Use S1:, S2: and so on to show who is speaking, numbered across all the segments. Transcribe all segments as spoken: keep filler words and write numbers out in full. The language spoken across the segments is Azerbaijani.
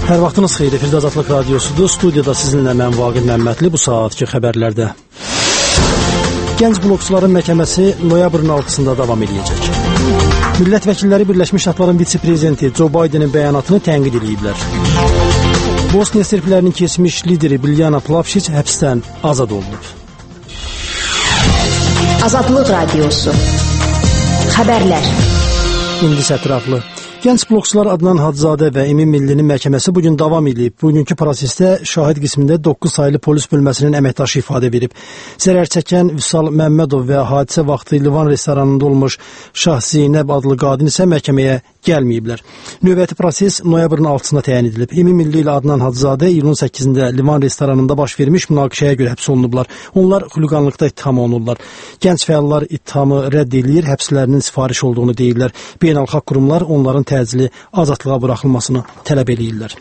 S1: Hər vaxtınız xeyir, efirdə Azadlıq Radiosudur. Studiyada sizinlə mən Vaqif Məmmədli. Bu saatki xəbərlərdə. Gənc blokçuların məhkəməsi noyabrın altısında davam edəcək. Millət vəkilləri Birləşmiş Ştatların vitse-prezidenti Joe Bidenin bəyanatını tənqid ediblər. Bosniya Serplərinin keçmiş lideri Biljana Plavšić həbsdən azad olunub.
S2: Azadlıq Radiosu. Xəbərlər.
S1: İndi ətraflı. Gənc blokçular Adnan Hacızadə və Emin Millinin məhkəməsi bugün davam edib. Bugünkü prosesdə şahid qismində doqquz saylı polis bölməsinin əməkdaşı ifadə verib. Zərər çəkən Vüsal Məmmədov və hadisə vaxtı Livan restoranında olmuş Şah Zeynəb adlı qadın isə məhkəməyə gəlməyiblər. Növbəti proses noyabrın altısında təyin edilib. Emin Milli ilə Adnan Hacızadə iyulun səkkizində Livan restoranında baş vermiş münaqişəyə görə həbs olunublar. Onlar xuliqanlıqda ittiham olunurlar. Gənc fəallar ittihamı rədd edir, həbslərinin sifariş olduğunu deyirlər. Beynəlxalq qurumlar onların təcili azadlığa buraxılmasını tələb edirlər.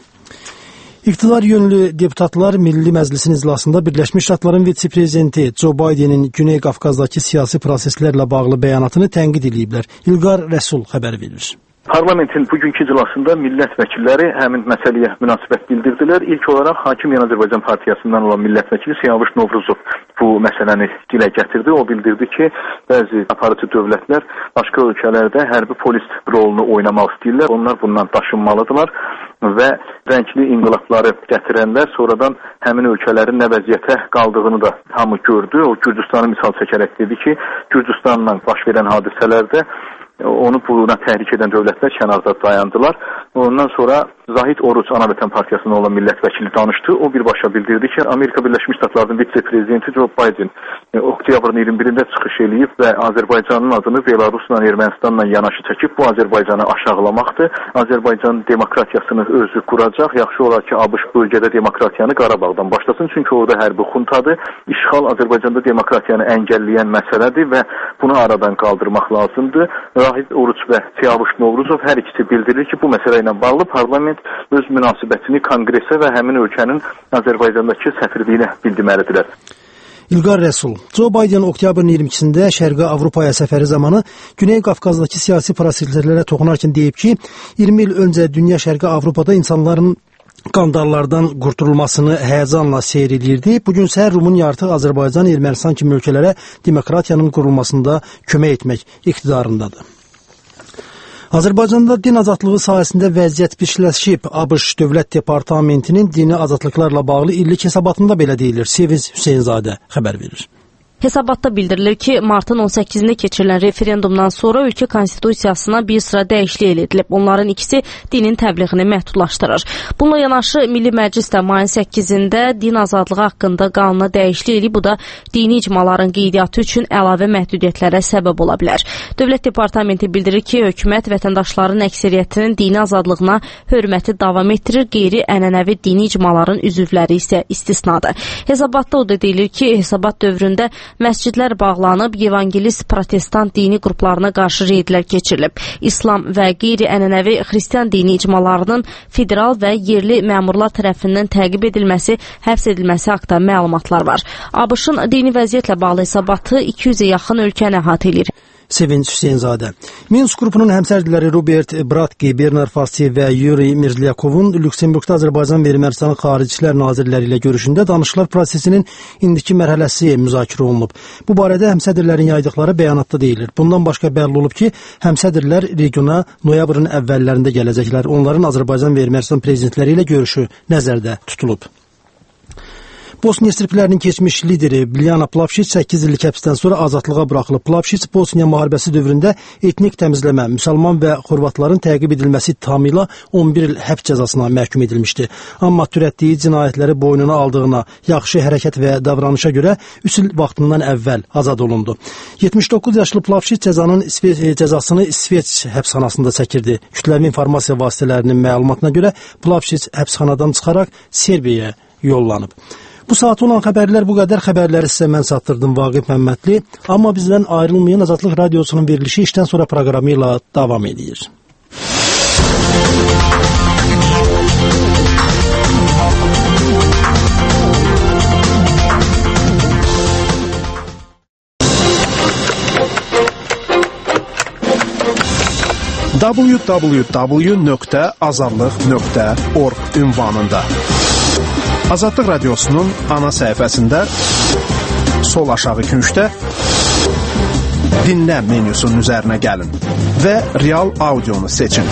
S1: İqtidar yönlü deputatlar Milli Məclisin iclasında Birləşmiş Ştatların vitse-prezidenti Joe Bidenin Güney Qafqazdakı siyasi proseslərlə bağlı bəyanatını tənqid ediblər. İlqar Rəsul xəbər verir.
S3: Parlamentin bugünkü iclasında millət vəkilləri həmin məsələyə münasibət bildirdilər. İlk olaraq Hakim Yan Azərbaycan Partiyasından olan millət vəkili Siyavuş Novruzov bu məsələni dilə gətirdi. O bildirdi ki, bəzi aparıcı dövlətlər başqa ölkələrdə hərbi polis rolunu oynamaq istəyirlər. Onlar bundan daşınmalıdırlar və rəngli inqilabları gətirənlər sonradan həmin ölkələrin nə vəziyyətə qaldığını da hamı gördü. O Gürcüstanı misal çəkərək dedi ki, Gürcüstanla baş verən hadisələrdə onu buna təhrik edən dövlətlər kənarda dayandılar. Ondan sonra Zahid Oruç Ana Vətən Partiyasından olan millət vəkili danışdı. O birbaşa bildirdi ki, Amerika Birləşmiş Ştatlarının vitse-prezidenti Joe Biden oktyabrın iyirmi birində çıxış eləyib və Azərbaycanın adını Belarusla, Ermənistanla yanaşı çəkib. Bu Azərbaycanı aşağılamaqdır. Azərbaycanın demokratiyasını özü quracaq. Yaxşı olar ki, ABŞ bölgədə demokratiyanı Qarabağdan başlasın. Çünki orada hərbi xuntadır. İşğal Azərbaycanda demokratiyanı əngəlləyən məsələdir və bunu aradan qaldırmaq lazımdır. Zahid Oruç və Siyavuş Novruzov hər ikisi bildirir ki, bu məsələ ilə bağlı parlament öz münasibətini konqresə və həmin ölkənin Azərbaycandakı səfirliyinə bildirməlidirlər.
S1: İlqar Rəsul, Joe Biden oktyabrın iyirmi ikisində Şərqi Avropaya səfəri zamanı Güney Qafqazdakı siyasi proseslərə toxunarkən deyib ki, iyirmi il öncə dünya Şərqi Avropada insanların qandallardan qurtulmasını həyəcanla seyr edirdi. Bugün səhər Rumıniya artıq Azərbaycan, Ermənistan kimi ölkələrə demokratiyanın qurulmasında kömək etmək iqtidarındadır. Azərbaycanda din azadlığı sahəsində vəziyyət pisləşib. ABŞ Dövlət Departamentinin dini azadlıqlarla bağlı illik hesabatında belə deyilir. Sevinç Hüseynzadə xəbər verir.
S4: Hesabatda bildirilir ki, martın on səkkizində keçirilən referendumdan sonra ölkə konstitusiyasına bir sıra dəyişiklik edilib. Onların ikisi dinin təbliğini məhdudlaşdırır. Bununla yanaşı Milli Məclis də mayın səkkizində din azadlığı haqqında qanuna dəyişiklik edib. Bu da dini icmaların qeydiyyatı üçün əlavə məhdudiyyətlərə səbəb ola bilər. Dövlət Departamenti bildirir ki, hökumət vətəndaşların əksəriyyətinin dini azadlığına hörməti davam etdirir, qeyri-ənənəvi dini icmaların üzvləri isə istisnadır. Hesabatda o da deyilir ki, hesabat dövründə məscidlər bağlanıb, evangelist protestant dini qruplarına qarşı reydlər keçirilib. İslam və qeyri-ənənəvi xristian dini icmalarının federal və yerli məmurlar tərəfindən təqib edilməsi, həbs edilməsi haqda məlumatlar var. ABŞ-ın dini vəziyyətlə bağlı hesabatı iki yüzə yaxın ölkəni əhatə edir.
S1: Sevinç Hüseynzadə. Minsk qrupunun həmsərdiləri Robert Bratki, Bernard Fassi və Yuri Mirzlyakovun Lüksemburqda Azərbaycan və Ermənistan Xarici İşlər Nazirləri ilə görüşündə danışıqlar prosesinin indiki mərhələsi müzakirə olunub. Bu barədə həmsədrlərin yaydıqları bəyanatda deyilir. Bundan başqa bəlli olub ki, həmsədrlər regiona noyabrın əvvəllərində gələcəklər. Onların Azərbaycan və Ermənistan prezidentləri ilə görüşü nəzərdə tutulub. Bosniya Serplərinin keçmiş lideri Biljana Plavšić səkkiz illik həbsdən sonra azadlığa buraxılıb. Plavšić Bosniya müharibəsi dövründə etnik təmizləmə, müsəlman və xorvatların təqib edilməsi ittihamı ilə on bir il həbs cəzasına məhkum edilmişdi. Amma törətdiyi cinayətləri boynuna aldığına, yaxşı hərəkət və davranışa görə üç il vaxtından əvvəl azad olundu. yetmiş doqquz yaşlı Plavšić cəzanın cəzasını İsveç həbsxanasında çəkirdi. Kütləvi informasiya vasitələrinin məlumatına görə Plavšić həbsxanadan çıxaraq Serbiyaya yollanıb. Bu saat olan xəbərlər bu qədər. Xəbərləri sizə mən çatdırdım Vaqif Məmmədli. Amma bizdən ayrılmayan Azadlıq Radiosunun verilişi işdən sonra proqramı ilə davam edir.
S5: w w w nöqtə azadlıq nöqtə org ünvanında. Azadlıq Radiosu'nun ana səhifəsində sol aşağı küncdə dinlə menyusunun üzərinə gəlin və real audionu seçin.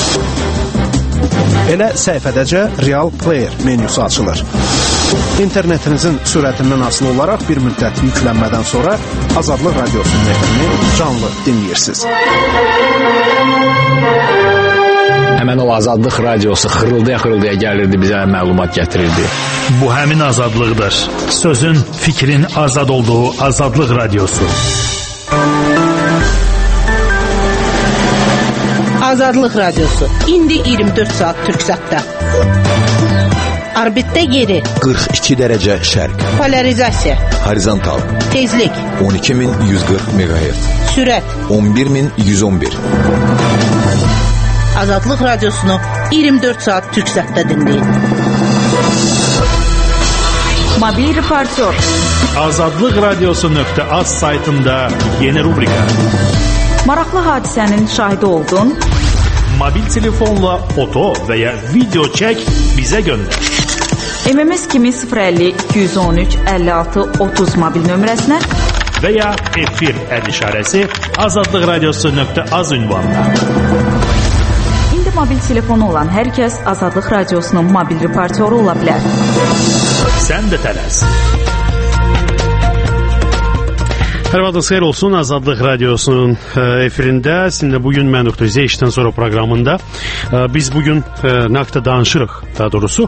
S5: Elə səhifədəcə Real Player menyusu açılır. İnternetinizin sürətindən asılı olaraq bir müddət yüklənmədən sonra Azadlıq Radiosu'nun efrini canlı dinləyirsiniz.
S6: Həmən o Azadlıq Radiosu xırıldaya-xırıldaya gəlirdi, bizə məlumat gətirirdi.
S7: Bu həmin azadlıqdır. Sözün, fikrin azad olduğu Azadlıq Radiosu.
S8: Azadlıq Radiosu. İndi iyirmi dörd saat Türksatda. Orbitdə yeri.
S9: qırx iki dərəcə şərq.
S8: Polarizasiya.
S9: Horizontal.
S8: Tezlik.
S9: on iki min yüz qırx meqahertz.
S8: Sürət.
S9: on bir min yüz on bir.
S8: Azadlıq Radiosunu iyirmi dörd saat Türksatda dinləyin.
S10: Mobil reportör.
S7: Azadlıq Radiosu nöqtə az saytında yeni rubrika.
S10: Maraqlı hadisənin şahidi oldun.
S7: Mobil telefonla foto və ya video çək, bizə göndər.
S10: M M S kimi sıfır əlli iki yüz on üç əlli altı otuz mobil nömrəsinə
S7: və ya efir əl işarəsi azadlıq radiosu nöqtə az ünvanına.
S10: İndi mobil telefonu olan hər kəs Azadlıq Radiosunun mobil reportyoru ola bilər.
S7: Sən də tələs. Hər vaxtınız xeyir olsun. Azadlıq Radiosunun efirində sizinlə bugün mən Doktor İzeyişdən sonra proqramında biz bugün naqda danışırıq, daha doğrusu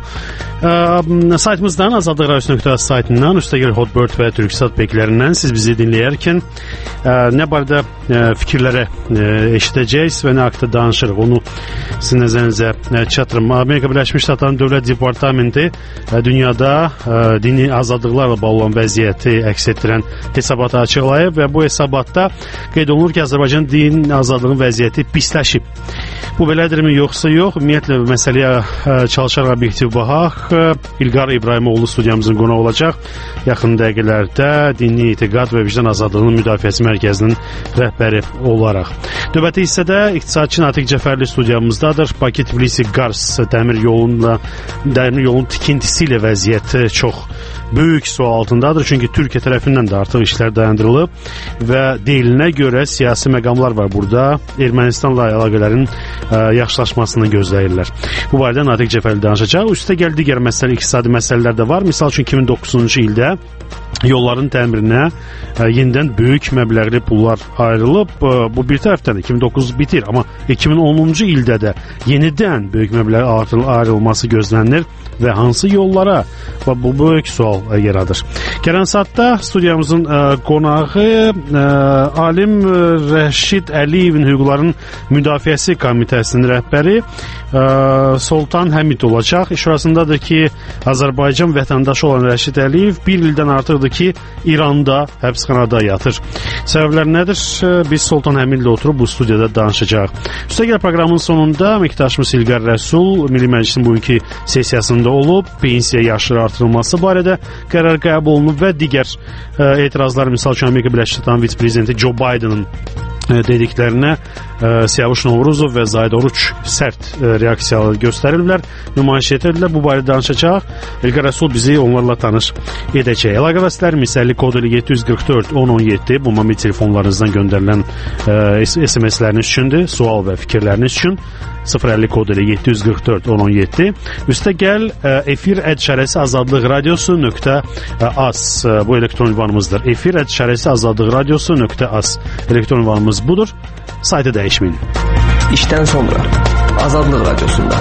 S7: saytımızdan azadlıq radiosu nöqtə az saytından üstəgəl Hotbird və Türksat beklərindən siz bizi dinləyərkən nə barədə fikirlərə eşidəcəyiz və nə haqda danışırıq, onu sizin nəzərinizə çatdırım. Amerika Birləşmiş Ştatlarının Dövlət Departamenti dünyada dini azadlıqlarla bağlı olan vəziyyəti əks etdirən hesabatı açıqlayıb və bu hesabatda qeyd olunur ki, Azərbaycan din azadlığının vəziyyəti pisləşib. Bu belədirmi yoxsa yox? Ümumiyyətlə məsələyə çalışaraq obyektiv baxaq. İlqar İbrahimoğlu studiyamızın qonaq olacaq. Yaxın dəqiqələrdə dini etiqad və vicdan azadlığının müdafiəsi mərkəzinin rəhbəri olaraq. Növbəti hissədə iqtisadçı Natiq Cəfərli studiyamızdadır. Bakı-Tbilisi-Qars dəmir yolunla dəmir yolunun tikintisi ilə vəziyyət çox böyük sual altındadır. Çünki Türkiyə tərəfindən də artıq işlər dayandırılıb və deyilinə görə siyasi məqamlar var burada. Ermənistanla əlaqələrin ə, yaxşılaşmasını gözləyirlər. Bu barədə Natiq Cəfərli danışacaq. Üstə gəl digər məsələ, iqtisadi məsələlər də var. Misal üçün iki min doqquzuncu ildə yolların təmirinə ə, yenidən böyük məbləğli pullar ayrılıb. Ə, bu bir tərəfdən iki min doqquz bitir, amma iki min onuncu ildə də yenidən böyük məbləğ ayrılması gözlənilir və hansı yollara və bu böyük sual ə, yaradır. Gələn saatda studiyamızın ə, qonağı ə, alim Rəşid Əliyevin hüquqların müdafiəsi komitəsinin rəhbəri ə, Soltan Həmid olacaq. İşarasındadır ki, Azərbaycan vətəndaşı olan Rəşid Əliyev bir ildən artıqdır ki, İranda həbsxanada yatır. Səbəblər nədir? Biz Soltan Həmidlə oturub bu studiyada danışacaq. Üstəgəl proqramın sonunda əməkdaşımız İlqar Rəsul Milli Məclisin bugünkü sessiyasında olub, pensiya yaşı artırılması barədə qərar qəbul olunub və digər ə, etirazlar, misal üçün Amerika Birləşmiş Ştatlarının vitse-prezidenti Joe Biden'ın dediklərinə ə, Siyavuş Novruzov və Zahid Oruç sərt ə, reaksiyalar göstərirlər, nümayiş edirlər. Bu barədə danışacaq. İlqar Rəsul bizi onlarla tanış edəcək. Əlaqə vasitələrimiz əlli kod ilə yeddi yüz qırx dörd on on yeddi bu mobil telefonlarınızdan göndərilən ə, S M S-ləriniz üçündür. Sual və fikirləriniz üçün sıfır əlli kod ilə yeddi yüz qırx dörd on on yeddi. Üstə gəl efir ədşərəsi azadlıq radiosu nöqtə az bu elektron ünvanımızdır. Efir ədşərəsi azadlıq radiosu nöqtə az elektron ünvanımız budur. Saytı dəyişməyin.
S11: İşdən sonra Azadlıq Radiosunda.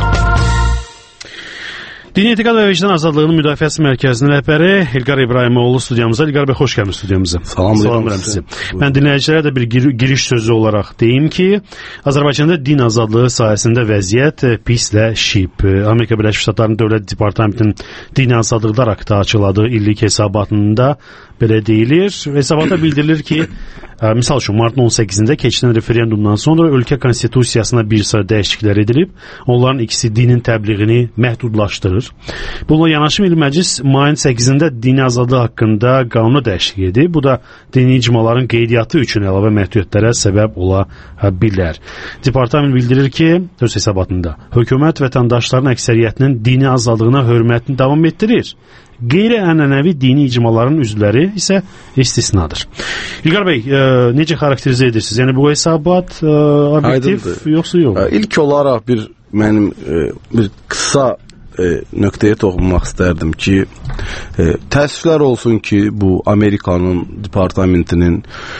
S7: Dini etiqad və vicdan azadlığının müdafiəsi mərkəzinin rəhbəri İlqar İbrahimoğlu studiyamıza. İlqar bəy, xoş gəlmiş studiyamıza. Salamlayıram sizi. Mən dinləyicilərə də bir gir giriş sözü olaraq deyim ki, Azərbaycanda din azadlığı sayəsində vəziyyət pisləşib. Amerika Birləşmiş Ştatlarının Dövlət Departamentinin dini azadlıqlar haqqında açıqladığı illik hesabatında belə deyilir. Hesabata bildirilir ki, ə, misal üçün martın on səkkizində keçirilən referendumdan sonra ölkə konstitusiyasına bir sıra dəyişikliklər edilib. Onların ikisi dinin təbliğini məhdudlaşdırır. Bununla yanaşı Milli Məclis mayın səkkizində dini azadlığı haqqında qanuna dəyişiklik edib. Bu da dini icmaların qeydiyyatı üçün əlavə məhdudiyyətlərə səbəb ola bilər. Departament bildirir ki, öz hesabatında hökumət vətəndaşların əksəriyyətinin dini azadlığına hörmətini davam etdirir. Qeyri-ənənəvi dini icmaların üzvləri isə istisnadır. İlqar bəy, e, necə xarakterizə edirsiniz? Yəni bu hesabat e, obyektiv yoxsa yox?
S12: İlk olaraq bir mənim e, bir qısa e, nöqtəyə toxunmaq istərdim ki, e, təəssüflər olsun ki, bu Amerikanın departamentinin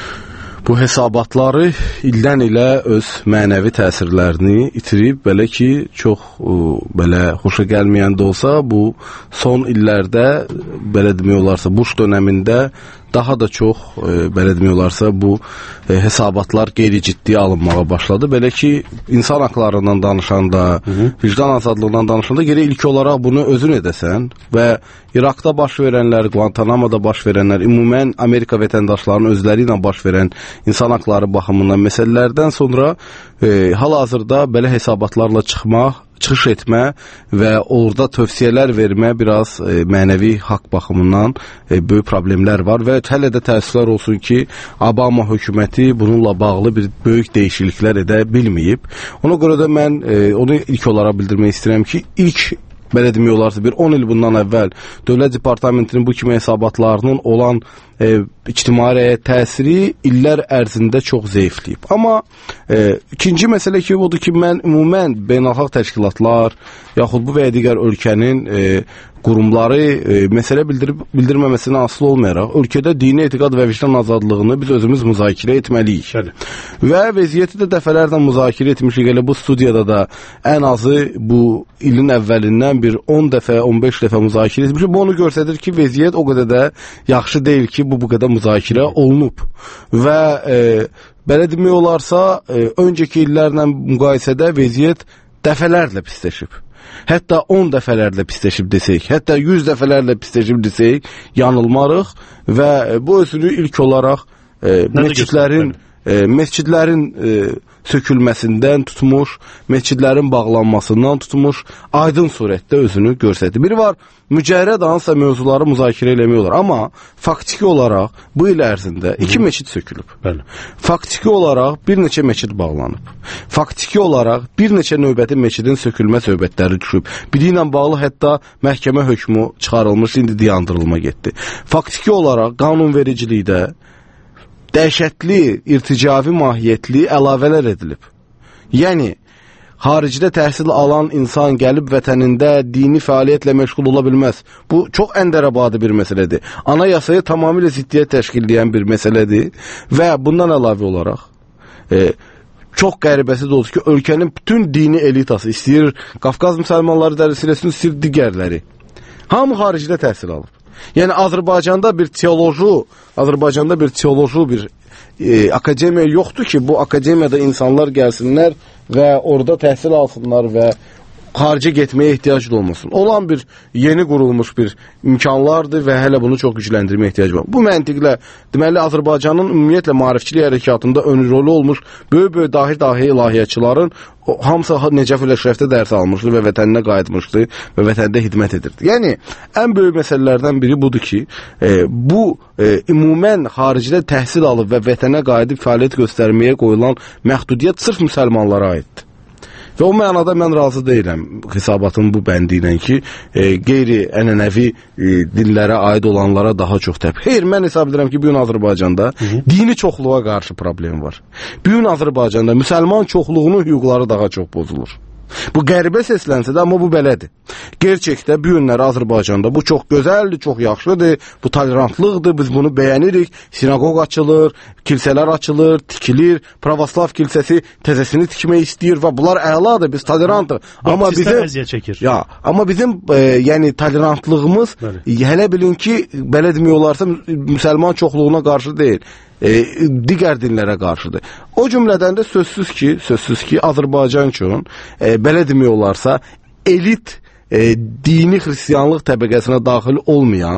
S12: bu hesabatları ildən ilə öz mənəvi təsirlərini itirib, belə ki, çox ə, belə xoşa gəlməyən də olsa, bu son illərdə, belə demək olarsa, Bush dönəmində daha da çox, e, belə demək olarsa, bu e, hesabatlar qeyri-ciddi alınmağa başladı. Belə ki, insan haqlarından danışanda, hı -hı. vicdan azadlığından danışanda geri ilk olaraq bunu özün edəsən və İraqda baş verənlər, Guantanamo'da baş verənlər, ümumən Amerika vətəndaşlarının özləri ilə baş verən insan haqları baxımından məsələlərdən sonra e, hal-hazırda belə hesabatlarla çıxmaq, çıxış etmə və orada tövsiyələr vermə biraz e, mənəvi haqq baxımından e, böyük problemlər var və hələ də təəssüflər olsun ki, Obama hökuməti bununla bağlı bir böyük dəyişikliklər edə bilməyib. Ona görə də mən e, onu ilk olaraq bildirmək istəyirəm ki, ilk belə demək olarsa bir on il bundan əvvəl Dövlət Departamentinin bu kimi hesabatlarının olan e, ictimai təsiri illər ərzində çox zəifləyib. Amma e, ikinci məsələ ki, odur ki, mən ümumən beynəlxalq təşkilatlar, yaxud bu və ya digər ölkənin e, qurumları e, məsələ bildirib bildirməməsinə asılı olmayaraq, ölkədə dini etiqad və vicdan azadlığını biz özümüz müzakirə etməliyik. Şəli. Və vəziyyəti də dəfələrlə müzakirə etmişik. Elə bu studiyada da ən azı bu ilin əvvəlindən bir on dəfə, on beş dəfə müzakirə etmişik. Bu onu göstərir ki, vəziyyət o qədər də yaxşı deyil ki, bu bu qədər müzakirə olunub. Və e, belə demək olarsa, e, öncəki illərlə müqayisədə vəziyyət dəfələrlə pisləşib. Hətta on dəfələrlə pisləşib desək, hətta yüz dəfələrlə pisləşib desək, yanılmarıq və bu özünü ilk olaraq e, məscidlərin e, məscidlərin e, sökülməsindən tutmuş, məscidlərin bağlanmasından tutmuş, aydın surətdə özünü göstərdi. Biri var, mücərrəd hansısa mövzuları müzakirə eləmək olar, amma faktiki olaraq bu il ərzində iki məscid sökülüb. Bəli. Faktiki olaraq bir neçə məscid bağlanıb. Faktiki olaraq bir neçə növbəti məscidin sökülmə söhbətləri düşüb. Biri ilə bağlı hətta məhkəmə hökmü çıxarılmış, indi dayandırılma getdi. Faktiki olaraq qanunvericilikdə dəhşətli, irticavi mahiyyətli əlavələr edilib. Yəni, xaricdə təhsil alan insan gəlib vətənində dini fəaliyyətlə məşğul ola bilməz. Bu, çox əndərəbadi bir məsələdir. Anayasaya tamamilə ziddiyyət təşkil edən bir məsələdir və bundan əlavə olaraq e, çox qəribəsi də olsun ki, ölkənin bütün dini elitası, istəyir Qafqaz müsəlmanları dərisiləsin, istəyir digərləri. Hamı xaricdə təhsil alıb. Yəni Azərbaycanda bir teoloji, Azərbaycanda bir teoloji bir e, akademiya yoxdur ki, bu akademiyada insanlar gəlsinlər və orada təhsil alsınlar və xaricə getməyə ehtiyac da olmasın. Olan bir yeni qurulmuş bir imkanlardır və hələ bunu çox gücləndirməyə ehtiyac var. Bu məntiqlə deməli Azərbaycanın ümumiyyətlə maarifçilik hərəkatında ön rolü olmuş böyük-böyük dahi-dahi ilahiyyatçıların hamısı Necəf-ül Əşrəfdə dərs almışdı və vətəninə qayıtmışdı və vətəndə xidmət edirdi. Yəni, ən böyük məsələlərdən biri budur ki, e, bu e, ümumən xaricdə təhsil alıb və vətənə qayıdıb fəaliyyət göstərməyə qoyulan məhdudiyyət sırf müsəlmanlara aiddir. Və o mənada mən razı deyiləm hesabatın bu bəndi ilə ki, e, qeyri-ənənəvi e, dinlərə aid olanlara daha çox təbii. Xeyr, mən hesab edirəm ki, bu gün Azərbaycanda Hı -hı. dini çoxluğa qarşı problem var. Bu gün Azərbaycanda müsəlman çoxluğunun hüquqları daha çox pozulur. Bu qəribə səslənsə də, amma bu belədir. Gerçəkdə bu günlər Azərbaycanda bu çox gözəldir, çox yaxşıdır, bu tolerantlıqdır, biz bunu bəyənirik. Sinagog açılır, kilsələr açılır, tikilir, Pravoslav kilsəsi təzəsini tikmək istəyir və bunlar əladır, biz tolerantıq. Amma bizim ya, amma bizim e, yəni tolerantlığımız Bəli. hələ bilin ki, belə demək olarsa müsəlman çoxluğuna qarşı deyil. E, digər dinlərə qarşıdır. O cümlədən də sözsüz ki, sözsüz ki, Azərbaycan üçün e, belə demək olarsa elit e, dini xristianlıq təbəqəsinə daxil olmayan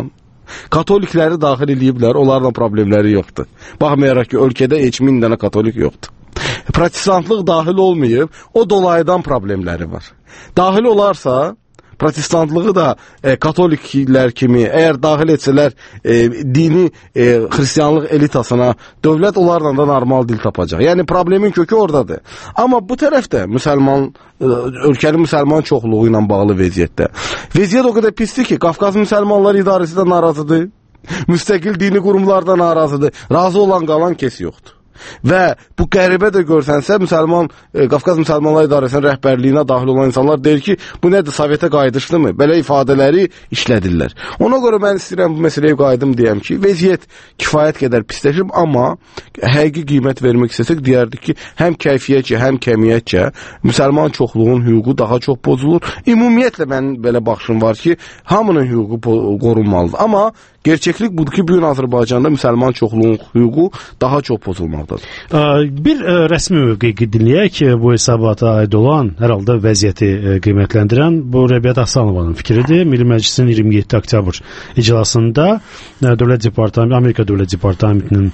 S12: Katolikləri daxil ediblər, onlarla problemləri yoxdur. Baxmayaraq ki, ölkədə heç min dənə katolik yoxdur. Protestantlıq daxil olmayıb, o dolayıdan problemləri var. Daxil olarsa, protestantlığı da e, katoliklər kimi əgər daxil etsələr e, dini e, xristianlıq elitasına, dövlət onlarla da normal dil tapacaq. Yəni problemin kökü oradadır. Amma bu tərəfdə müsəlman e, ölkənin müsəlman çoxluğu ilə bağlı vəziyyətdə. Vəziyyət o qədər pisdir ki, Qafqaz müsəlmanlar idarəsi də narazıdır. Müstəqil dini qurumlar da narazıdır. Razı olan qalan kes yoxdur. Və bu qəribə də görsənsə, müsəlman, e, Qafqaz müsəlmanlar idarəsinin rəhbərliyinə daxil olan insanlar deyir ki, bu nədir, Sovetə qayıdışdırmı? Belə ifadələri işlədirlər. Ona görə mən istəyirəm bu məsələyə qayıdım deyəm ki, vəziyyət kifayət qədər pisləşib, amma həqiqi qiymət vermək istəsək deyərdik ki, həm kəyfiyyətcə, həm kəmiyyətcə müsəlman çoxluğun hüququ daha çox pozulur. Ümumiyyətlə mənim belə baxışım var ki, hamının hüququ qorunmalıdır. Amma gerçəklik budur ki, bugün Azərbaycanda müsəlman çoxluğun hüququ daha çox pozulmaqdadır.
S7: Bir rəsmi mövqeyi dinləyək, bu hesabata aid olan, hər halda vəziyyəti qiymətləndirən bu Rəbiət Aslanovanın fikridir. Milli Məclisin iyirmi yeddi oktyabr iclasında Dövlət Departamenti, Amerika Dövlət Departamentinin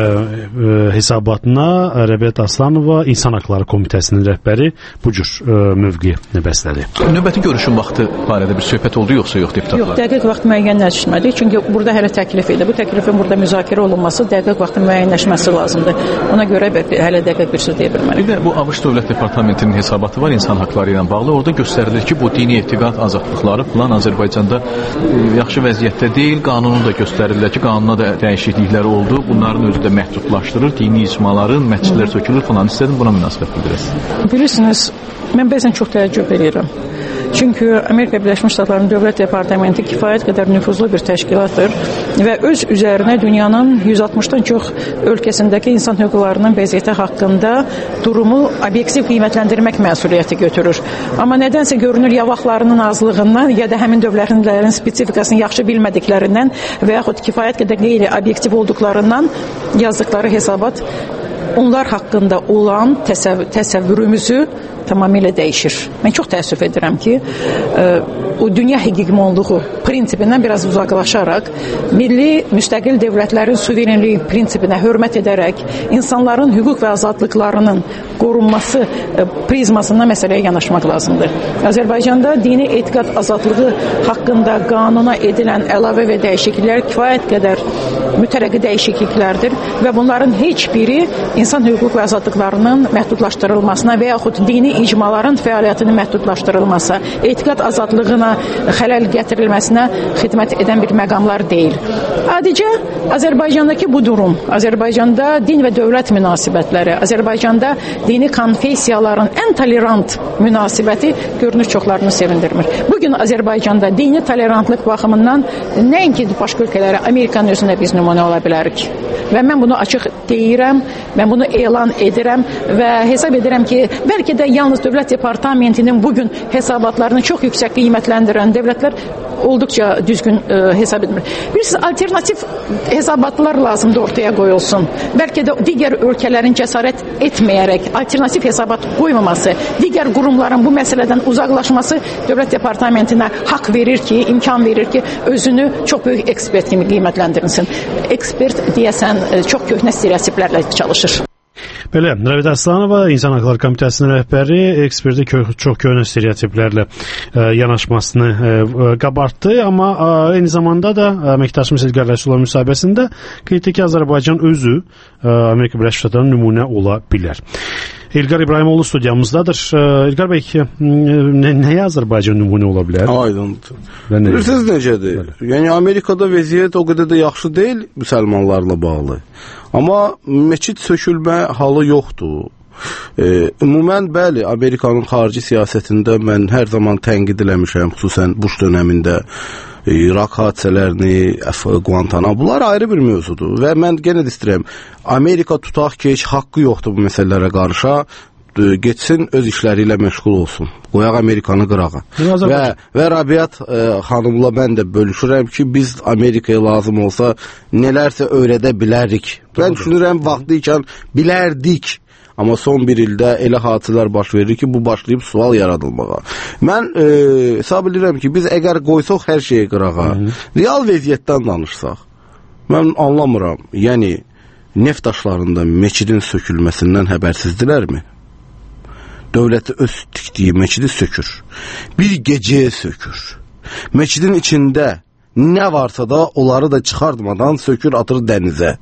S7: hesabatına Rəbiət Aslanova İnsan Haqları Komitəsinin rəhbəri bu cür mövqeyi bəslədi.
S13: Növbəti görüşün vaxtı barədə bir söhbət oldu, yoxsa yox deputatlar?
S14: Yox, dəqiq vaxt müəyyənləşmədi. Çünki burada hələ təklif idi. Bu təklifin burada müzakirə olunması, dəqiq vaxtın müəyyənləşməsi lazımdır. Ona görə hələ dəqiq bir söz deyə bilmərik.
S13: Bir də bu ABŞ Dövlət Departamentinin hesabatı var insan haqları ilə bağlı. Orada göstərilir ki, bu dini etiqad azadlıqları falan Azərbaycanda yaxşı vəziyyətdə deyil. Qanunu da göstərirlər ki, qanuna da dəyişikliklər oldu. Bunların özü də məhdudlaşdırır. Dini icmaların, məscidlər sökülür falan. İstədim buna münasibət bildirəsiniz.
S14: Bilirsiniz, mən bəzən çox təəccüb edirəm. Çünki Amerika Birləşmiş Ştatlarının Dövlət Departamenti kifayət qədər nüfuzlu bir təşkilatdır və öz üzərinə dünyanın yüz altmışdan çox ölkəsindəki insan hüquqlarının vəziyyəti haqqında durumu obyektiv qiymətləndirmək məsuliyyəti götürür. Amma nədənsə görünür ya vaxtlarının azlığından, ya da həmin dövlətlərin spesifikasını yaxşı bilmədiklərindən və yaxud kifayət qədər qeyri-obyektiv olduqlarından yazdıqları hesabat onlar haqqında olan təsəv təsəvvürümüzü tamamilə dəyişir. Mən çox təəssüf edirəm ki, ə, o dünya hegemonluğu prinsipindən biraz uzaqlaşaraq, milli müstəqil dövlətlərin suverenliyi prinsipinə hörmət edərək, insanların hüquq və azadlıqlarının qorunması ə, prizmasından məsələyə yanaşmaq lazımdır. Azərbaycanda dini etiqad azadlığı haqqında qanuna edilən əlavə və dəyişikliklər kifayət qədər mütərəqqi dəyişikliklərdir və bunların heç biri insan hüquq və azadlıqlarının məhdudlaşdırılmasına və yaxud dini icmaların fəaliyyətinin məhdudlaşdırılması, etiqad azadlığına xələl gətirilməsinə xidmət edən bir məqamlar deyil. Adicə Azərbaycandakı bu durum, Azərbaycanda din və dövlət münasibətləri, Azərbaycanda dini konfessiyaların ən tolerant münasibəti görünür çoxlarını sevindirmir. Bugün Azərbaycanda dini tolerantlıq baxımından nəinki başqa ölkələrə, Amerikanın özündə biz nümunə ola bilərik. Və mən bunu açıq deyirəm, mən bunu elan edirəm və hesab edirəm ki, bəlkə də yalnız Dövlət Departamentinin bugün hesabatlarını çox yüksək qiymətləndirən dövlətlər olduqca düzgün e, hesab edilmir. Bilirsiniz, alternativ hesabatlar lazımdır ortaya qoyulsun. Bəlkə də digər ölkələrin cəsarət etməyərək alternativ hesabat qoymaması, digər qurumların bu məsələdən uzaqlaşması Dövlət Departamentinə haqq verir ki, imkan verir ki, özünü çox böyük ekspert kimi qiymətləndirilsin. Ekspert deyəsən çox köhnə stereotiplərlə çalışır.
S7: Belə, Rəbiət Aslanova İnsan Haqları Komitəsinin rəhbəri eksperti kö çox köhnə stereotiplərlə ə, yanaşmasını ə, qabartdı, amma ə, eyni zamanda da əməkdaşımız İlqar Rəsulov müsahibəsində qeyd etdi ki, Azərbaycan özü ə, Amerika Birləşmiş Ştatlarının nümunə ola bilər. İlqar İbrahimoğlu studiyamızdadır. İlqar bəy, nə, nəyə Azərbaycan nümunə ola bilər?
S12: Aydındır. Bilirsiniz necədir? Bəli. Yəni Amerikada vəziyyət o qədər də yaxşı deyil müsəlmanlarla bağlı. Amma meçid sökülmə halı yoxdur. E, ümumən bəli, Amerikanın xarici siyasətində mən hər zaman tənqid eləmişəm, xüsusən Bush dönəmində. İraq hadisələrini, Guantanamo, bunlar ayrı bir mövzudur və mən genə də istəyirəm, Amerika tutaq ki, heç haqqı yoxdur bu məsələlərə qarşı, getsin öz işləri ilə məşğul olsun. Qoyaq Amerikanı qırağa. Və, və Rəbiət e, xanımla mən də bölüşürəm ki, biz Amerikaya lazım olsa nələrsə öyrədə bilərik. Mən düşünürəm vaxtı ikən bilərdik. Amma son bir ildə elə hadisələr baş verir ki, bu başlayıb sual yaradılmağa. Mən e, hesab edirəm ki, biz əgər qoysaq hər şeyi qırağa, real vəziyyətdən danışsaq, mən anlamıram, yəni neft daşlarında meçidin sökülməsindən xəbərsizdirlərmi? Dövləti öz tikdiyi meçidi sökür. Bir gecəyə sökür. Meçidin içində nə varsa da onları da çıxartmadan sökür, atır dənizə.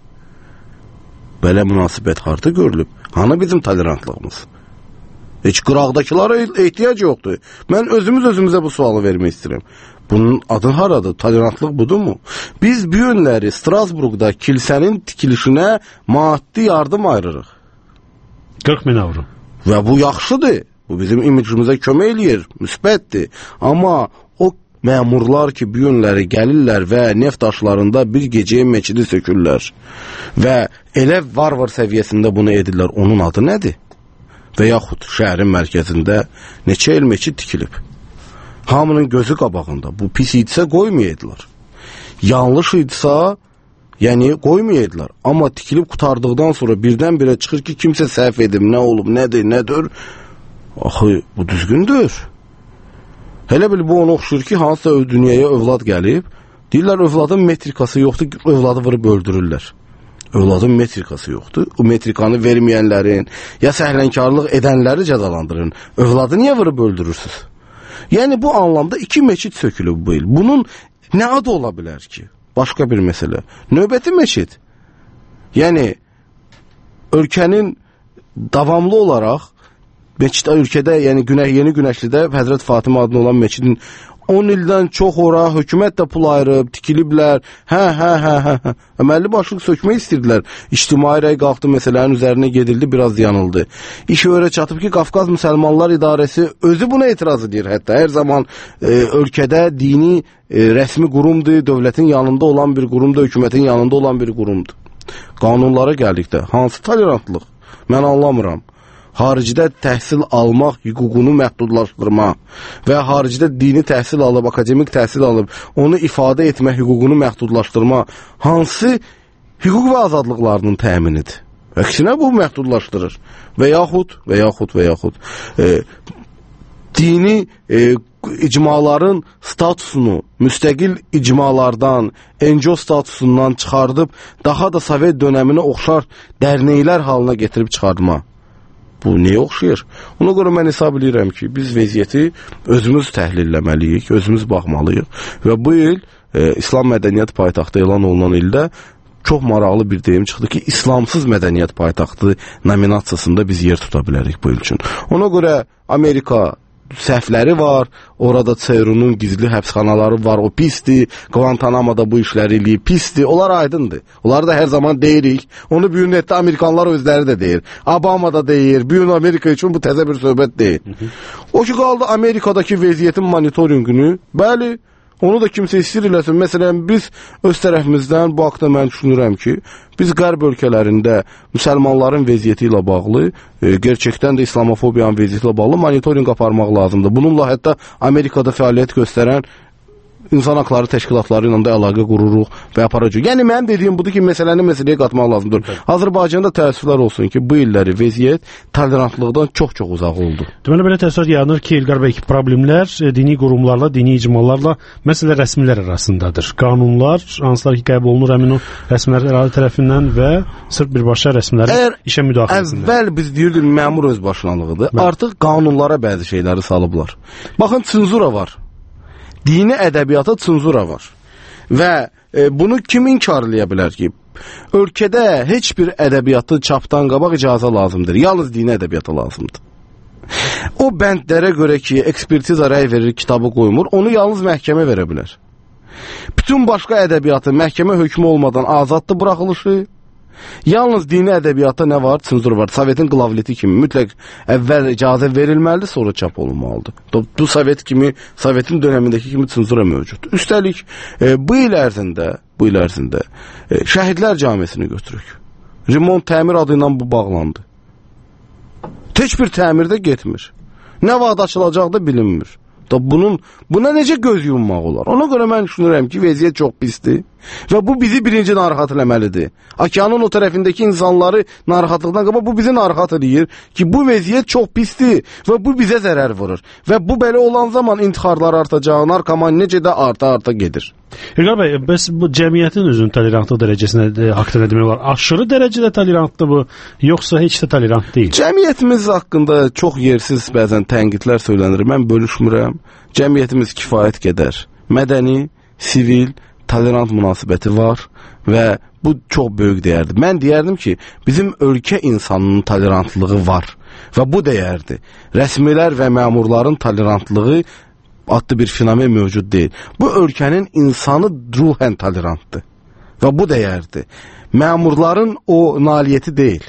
S12: Belə münasibət harda görülüb? Hanı bizim tolerantlığımız? Heç qıraqdakılara ehtiyac yoxdur. Mən özümüz özümüzə bu sualı vermək istəyirəm. Bunun adı haradır? Tolerantlıq budur mu? Biz bu günləri Strasburgda kilsənin tikilişinə maddi yardım ayırırıq.
S7: qırx min avro.
S12: Və bu yaxşıdır. Bu bizim imicimizə kömək eləyir, müsbətdir. Amma o məmurlar ki, bu günləri gəlirlər və neft daşlarında bir gecəyə meçidi sökürlər və elə var-var səviyyəsində bunu edirlər, onun adı nədir? Və yaxud şəhərin mərkəzində neçə il meçid tikilib. Hamının gözü qabağında. Bu pis idisə qoymayaydılar. Yanlış idisə, yəni qoymayaydılar. Amma tikilib qutardıqdan sonra birdən-birə çıxır ki, kimsə səhv edib, nə olub, nədir, nədir? Axı, bu düzgündür. Elə bil bu ona oxşur ki, hansısa dünyaya övlad gəlib, deyirlər, övladın metrikası yoxdur, övladı vırıb öldürürlər. Övladın metrikası yoxdur. O metrikanı verməyənlərin, ya səhlənkarlıq edənləri cəzalandırın. Övladı niyə vırıb öldürürsünüz? Yəni, bu anlamda iki meçid sökülüb bu il. Bunun nə adı ola bilər ki? Başqa bir məsələ. Növbəti meçid. Yəni, ölkənin davamlı olaraq meçid ölkədə, yəni günəş, yeni Günəşlidə Həzrət Fatimə adına olan meçidin on ildən çox ora hökumət də pul ayırıb, tikiliblər. Hə, hə, hə, hə, hə. Əməlli başlıq sökmək istəyirdilər. İctimai rəy qalxdı, məsələnin üzərinə gedildi, biraz yanıldı. İş öyrə çatıb ki, Qafqaz Müsəlmanlar İdarəsi özü buna etiraz edir. Hətta hər zaman e, ölkədə dini e, rəsmi qurumdur, dövlətin yanında olan bir qurumdur, hökumətin yanında olan bir qurumdur. Qanunlara gəldikdə, hansı tolerantlıq? Mən anlamıram. Haricidə təhsil almaq hüququnu məhdudlaşdırma və haricidə dini təhsil alıb, akademik təhsil alıb, onu ifadə etmə hüququnu məhdudlaşdırma hansı hüquq və azadlıqlarının təminidir? Əksinə bu məhdudlaşdırır. Və yaxud, və yaxud, və yaxud e, dini e, icmaların statusunu müstəqil icmalardan, N G O statusundan çıxardıb, daha da Sovet dönəminə oxşar dərnəklər halına getirib çıxartma. Bu niyə oxşayır? Ona görə mən hesab edirəm ki, biz vəziyyəti özümüz təhlilləməliyik, özümüz baxmalıyıq və bu il e, İslam mədəniyyət paytaxtı elan olunan ildə çox maraqlı bir deyim çıxdı ki, İslamsız mədəniyyət paytaxtı nominasiyasında biz yer tuta bilərik bu il üçün. Ona görə Amerika səhvləri var, orada C R U-nun gizli həbsxanaları var, o pisdir, Guantanamo'da bu işləri eləyib, pisdir, onlar aydındır. Onlar da hər zaman deyirik, onu bir ümumiyyətlə Amerikanlar özləri də deyir, Obama da deyir, bir Amerika üçün bu təzə bir söhbət deyil. Hı -hı. O ki qaldı Amerikadakı vəziyyətin monitorinqini, bəli, onu da kimsə istəyir eləsin. Məsələn, biz öz tərəfimizdən bu haqda mən düşünürəm ki, biz qərb ölkələrində müsəlmanların vəziyyəti ilə bağlı, e, gerçəkdən də İslamofobiyanın vəziyyəti ilə bağlı monitorinq aparmaq lazımdır. Bununla hətta Amerikada fəaliyyət göstərən insan haqları təşkilatları ilə də əlaqə qururuq və aparacaq. Yəni, mənim dediyim budur ki, məsələni məsələyə qatmaq lazımdır. Evet. Azərbaycanda təəssüflər olsun ki, bu illəri vəziyyət tolerantlıqdan çox-çox uzaq oldu.
S7: Deməli, belə təəssürat yaranır ki, İlqar bəy, problemlər dini qurumlarla, dini icmalarla, məsələ rəsmilər arasındadır. Qanunlar, hansılar ki, qəbul olunur həmin o rəsmilər ərazi tərəfindən və sırf birbaşa rəsmlərin işə müdaxiləsində.
S12: Əvvəl biz deyirdik, məmur öz başlanğıdır. Evet. Artıq qanunlara bəzi şeyləri salıblar. Baxın, senzura var. Dini ədəbiyyata senzura var. Və e, bunu kim inkarlaya bilər ki? Ölkədə heç bir ədəbiyyatı çapdan qabaq icazə lazımdır. Yalnız dini ədəbiyyata lazımdır. O bəndlərə görə ki, ekspertiza rəy verir, kitabı qoymur, onu yalnız məhkəmə verə bilər. Bütün başqa ədəbiyyatı məhkəmə hökmü olmadan azaddır buraxılışı. Yalnız dini ədəbiyyata nə var? Senzur var. Sovetin qlavleti kimi mütləq əvvəl icazə verilməlidir, sonra çap olunmalıdır. Bu Sovet kimi, Sovetin dönəmindəki kimi senzura mövcud. Üstəlik, e, bu il ərzində, bu il ərzində e, Şəhidlər Camisini götürük. Remont təmir adı ilə bu bağlandı. Heç bir təmirdə getmir. Nə vaxt açılacaq da bilinmir. Da bunun buna necə göz yummaq olar? Ona görə mən düşünürəm ki, vəziyyət çox pisdir və bu bizi birinci narahat eləməlidir. Okeanın o tərəfindəki insanları narahatlıqdan qabaq bu bizi narahat edir ki, bu vəziyyət çox pisdir və bu bizə zərər vurur. Və bu belə olan zaman intixarlar artacaq, narkoman necə də arta-arta gedir.
S7: İlqar bəy, bəs bu cəmiyyətin özünün tolerantlıq dərəcəsinə haqqında demək olar. Aşırı dərəcədə tolerantdır bu, yoxsa heç də tolerant deyil?
S12: Cəmiyyətimiz haqqında çox yersiz bəzən tənqidlər söylənir. Mən bölüşmürəm. Cəmiyyətimiz kifayət qədər mədəni, sivil, tolerant münasibəti var və bu çox böyük dəyərdir. Mən deyərdim ki, bizim ölkə insanının tolerantlığı var və bu dəyərdir. Rəsmilər və məmurların tolerantlığı adlı bir fenomen mövcud deyil. Bu ölkənin insanı ruhən tolerantdır və bu dəyərdir. Məmurların o nailiyyəti deyil.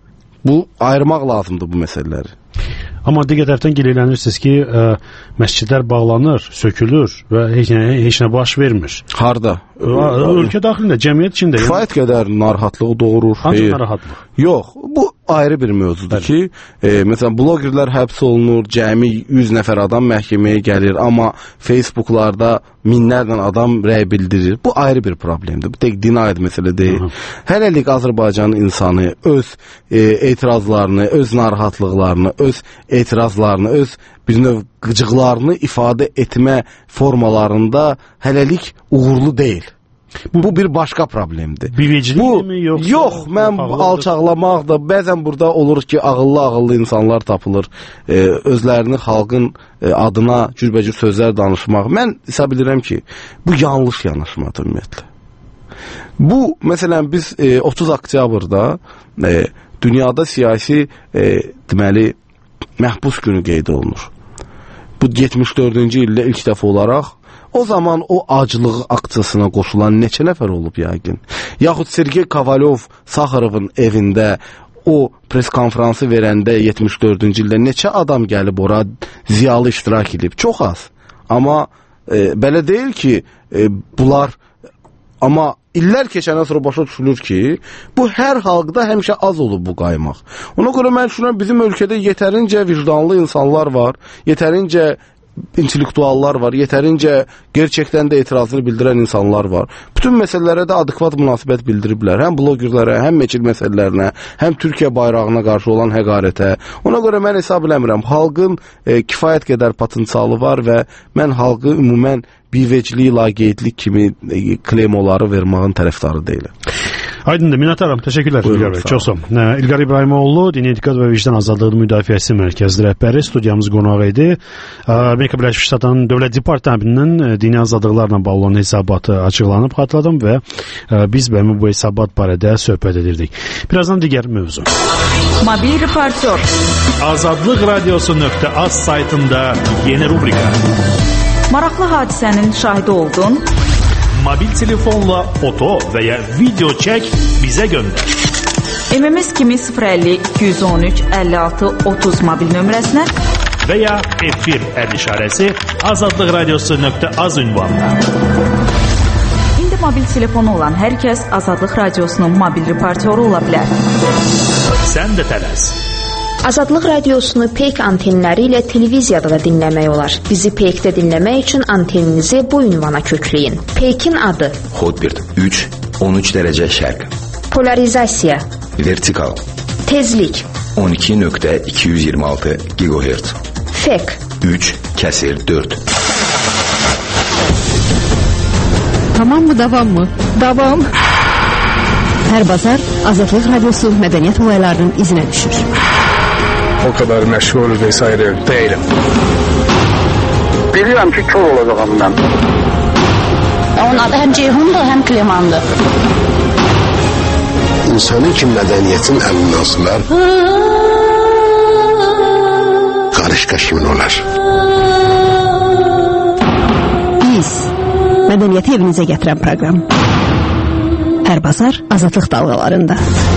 S12: Bu ayırmaq lazımdır bu məsələləri.
S7: Amma digər tərəfdən qeylələnirsiniz ki, ə, məscidlər bağlanır, sökülür və heç nə, heç nə baş vermir.
S12: Harda?
S7: Ölkə daxilində, cəmiyyət içində.
S12: Kifayət qədər narahatlığı doğurur.
S7: Ancaq narahatlıq.
S12: Yox, bu ayrı bir mövzudur ki, e, məsələn, blogerlər həbs olunur, cəmi yüz nəfər adam məhkəməyə gəlir, amma Facebooklarda minlərlə adam rəy bildirir. Bu ayrı bir problemdir. Bu tək dina aid məsələ deyil. Hələlik Azərbaycanın insanı öz e, etirazlarını, öz narahatlıqlarını, öz etirazlarını, öz bir növ qıcıqlarını ifadə etmə formalarında hələlik uğurlu deyil. Bu, bu bir başqa problemdir.
S7: Bilicilik mi yoxsa?
S12: Yox, mən alçaqlamaq da, bəzən burada olur ki, ağıllı-ağıllı insanlar tapılır, e, özlərini xalqın e, adına cürbəcür sözlər danışmaq. Mən hesab edirəm ki, bu yanlış yanaşmadır ümumiyyətlə. Bu, məsələn, biz e, otuz oktyabrda e, dünyada siyasi e, deməli, məhbus günü qeyd olunur. Bu yetmiş dördüncü ildə ilk dəfə olaraq o zaman o aclıq aksiyasına qoşulan neçə nəfər olub yəqin? Yaxud Sergey Kovalyov Saxarovun evində o pres konfransı verəndə yetmiş dördüncü ildə neçə adam gəlib ora ziyalı iştirak edib? Çox az. Amma e, belə deyil ki, e, bunlar amma illər keçəndən sonra başa düşülür ki, bu hər halqda həmişə az olub bu qaymaq. Ona görə mən düşünürəm, bizim ölkədə yetərincə vicdanlı insanlar var, yetərincə intellektuallar var, yetərincə gerçəkdən də etirazını bildirən insanlar var. Bütün məsələlərə də adekvat münasibət bildiriblər. Həm blogerlərə, həm meçid məsələlərinə, həm Türkiyə bayrağına qarşı olan həqarətə. Ona görə mən hesab eləmirəm. Xalqın e, kifayət qədər potensialı var və mən xalqı ümumən biveclik, laqeydlik kimi e, klemoları vermağın tərəfdarı deyiləm.
S7: Aydındır, minnətdaram. Təşəkkürlər İlqar bəy. Çox sağ olun. İlqar İbrahimoğlu, Dini Etiqad və Vicdan Azadlığı Müdafiəsi Mərkəzi rəhbəri studiyamız qonağı idi. Amerika Birləşmiş Ştatlarının Dövlət Departamentinin dini azadlıqlarla bağlı olan hesabatı açıqlanıb, xatırladım və biz bəmi bu hesabat barədə söhbət edirdik. Birazdan digər mövzu.
S10: Mobil reportör.
S7: Azadlıq Radiosu nöqtə az saytında yeni rubrika.
S10: Maraqlı hadisənin şahidi oldun.
S7: Mobil telefonla foto və ya video çək, bizə göndər.
S10: M M S kimi sıfır əlli iki yüz on üç əlli altı otuz mobil nömrəsinə
S7: və ya efir əl işarəsi azadlıq radiosu nöqtə az ünvanına.
S10: İndi mobil telefonu olan hər kəs Azadlıq Radiosunun mobil reportyoru ola bilər.
S7: Sən də tələs.
S2: Azadlıq Radiosunu Peyk antenləri ilə televiziyada da dinləmək olar. Bizi Peykdə dinləmək üçün anteninizi bu ünvana kökləyin. Peykin adı:
S9: Hotbird üç on üç dərəcə şərq.
S2: Polarizasiya:
S9: Vertikal.
S2: Tezlik:
S9: on iki nöqtə iki yüz iyirmi altı gigahertz.
S2: Fek:
S9: üç kəsir dörd.
S15: Tamam mı, davam mı?
S2: Davam.
S15: Hər bazar Azadlıq Radiosu mədəniyyət olaylarının izinə düşür.
S16: O kadar məşğul vesaire değilim.
S17: Bilirəm ki, kör olacağım mən.
S18: Onun adı həm Ceyhundur, həm Klemandır.
S16: İnsanın ki mədəniyyətin əlindən asılar, qarışqa kimin olar?
S15: Biz, mədəniyyəti evinizə gətirən proqram. Hər bazar Azadlıq dalğalarında.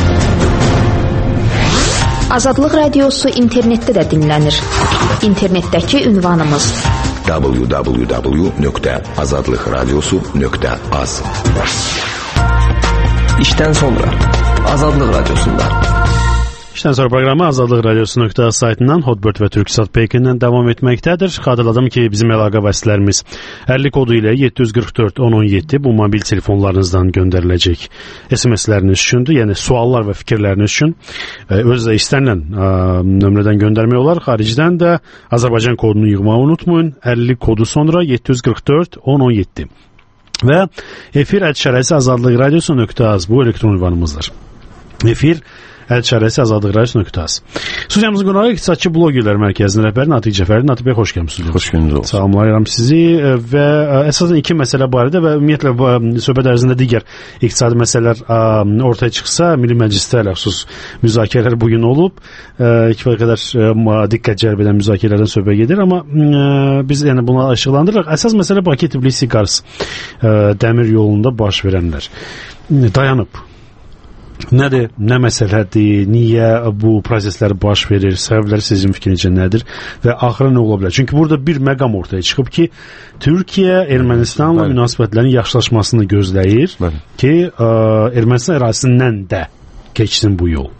S2: Azadlıq Radiosu internetdə də dinlənir. İnternetdəki ünvanımız
S9: w w w nöqtə azadlıq radiosu nöqtə az.
S11: İşdən sonra Azadlıq Radiosunda.
S7: İşten sonra proqramı Azadlıq Radiosu nöqtə az saytından Hotbird və Türksat Peykindən davam etməkdədir. Xatırladım ki, bizim əlaqə vasitələrimiz əlli kodu ilə yeddi yüz qırx dörd on on yeddi bu mobil telefonlarınızdan göndəriləcək S M S-ləriniz üçündür. Yəni suallar və fikirləriniz üçün öz də istənilən nömrədən göndərmək olar. Xaricdən də Azərbaycan kodunu yığmağı unutmayın. əlli kodu sonra yeddi yüz qırx dörd on on yeddi. Və efir əlçərəsi Azadlıq Radiosu nöqtə az bu elektron ünvanımızdır. Efir əlçərəsi Azadlıq Radiosu nöqtə az. Studiyamızın qonağı İqtisadçı Blogerlər Mərkəzinin rəhbəri Natiq Cəfərli. Natiq bəy, xoş gəlmisiniz.
S17: Xoş gününüz olsun.
S7: Salamlayıram sizi və əsasən iki məsələ barədə və ümumiyyətlə söhbət ərzində digər iqtisadi məsələlər ortaya çıxsa, Milli Məclisdə ələlxüsus müzakirələr bugün olub. Kifayət qədər diqqət cəlb edən müzakirələrdən söhbət gedir, amma biz yəni bunu aşıqlandırırıq. Əsas məsələ Bakı-Tbilisi-Kars dəmir yolunda baş verənlər. Dayanıb. Nədir, nə məsələdir, niyə bu proseslər baş verir, səbəbləri sizin fikrincə nədir və axırı nə ola bilər? Çünki burada bir məqam ortaya çıxıb ki, Türkiyə Ermənistanla münasibətlərin yaxşılaşmasını gözləyir Bəli. ki, ə, Ermənistan ərazisindən də keçsin bu yol.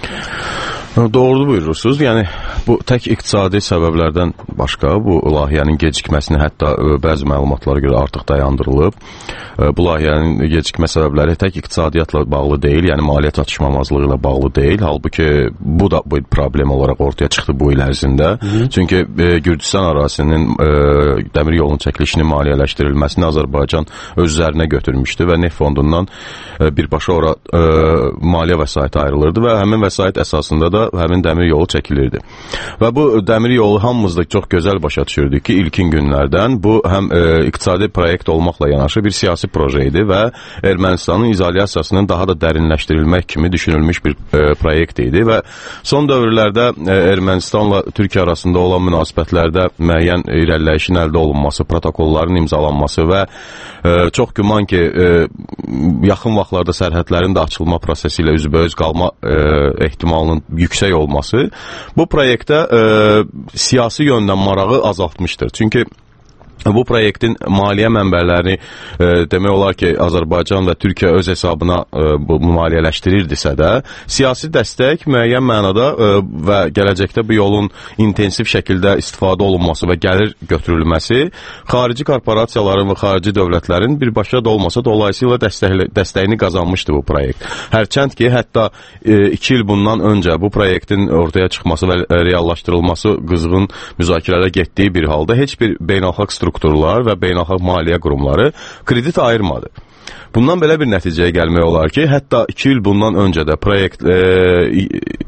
S17: Doğru buyurursunuz. Yəni bu tək iqtisadi səbəblərdən başqa bu layihənin gecikməsini hətta bəzi məlumatlara görə artıq dayandırılıb. Bu layihənin gecikmə səbəbləri tək iqtisadiyyatla bağlı deyil, yəni maliyyə çatışmamazlığı ilə bağlı deyil. Halbuki bu da bu problem olaraq ortaya çıxdı bu il ərzində. Hı-hı. Çünki e, Gürcüstan ərazisinin e, dəmir yolunun çəkilişinin maliyyələşdirilməsini Azərbaycan öz üzərinə götürmüşdü və neft fondundan e, birbaşa ora e, maliyyə vəsaiti ayrılırdı və həmin vəsait əsasında da həmin dəmir yolu çəkilirdi. Və bu dəmir yolu hamımız da çox gözəl başa düşürdük ki, ilkin günlərdən bu həm e, iqtisadi proyekt olmaqla yanaşı bir siyasi proje idi və Ermənistanın izolyasiyasının daha da dərinləşdirilmək kimi düşünülmüş bir e, proyekt idi və son dövrlərdə e, Ermənistanla Türkiyə arasında olan münasibətlərdə müəyyən irəliləyişin əldə olunması, protokolların imzalanması və e, çox güman ki, e, yaxın vaxtlarda sərhədlərin də açılma prosesi ilə üzbəüz qalma e, ehtimalının yüksək olması bu proyektə e, siyasi yöndən marağı azaltmışdır. Çünki bu proyektin maliyyə mənbələri e, demək olar ki, Azərbaycan və Türkiyə öz hesabına e, bu maliyyələşdirirdisə də, siyasi dəstək müəyyən mənada e, və gələcəkdə bu yolun intensiv şəkildə istifadə olunması və gəlir götürülməsi xarici korporasiyaların və xarici dövlətlərin birbaşa da olmasa dolayısıyla dəstəkli, dəstəyini qazanmışdı bu proyekt. Hərçənd ki, hətta e, iki il bundan öncə bu proyektin ortaya çıxması və reallaşdırılması qızğın müzakirələrə getdiyi bir halda heç bir beynəlxalq struktur strukturlar və beynəlxalq maliyyə qurumları kredit ayırmadı. Bundan belə bir nəticəyə gəlmək olar ki, hətta iki il bundan öncə də proyekt e,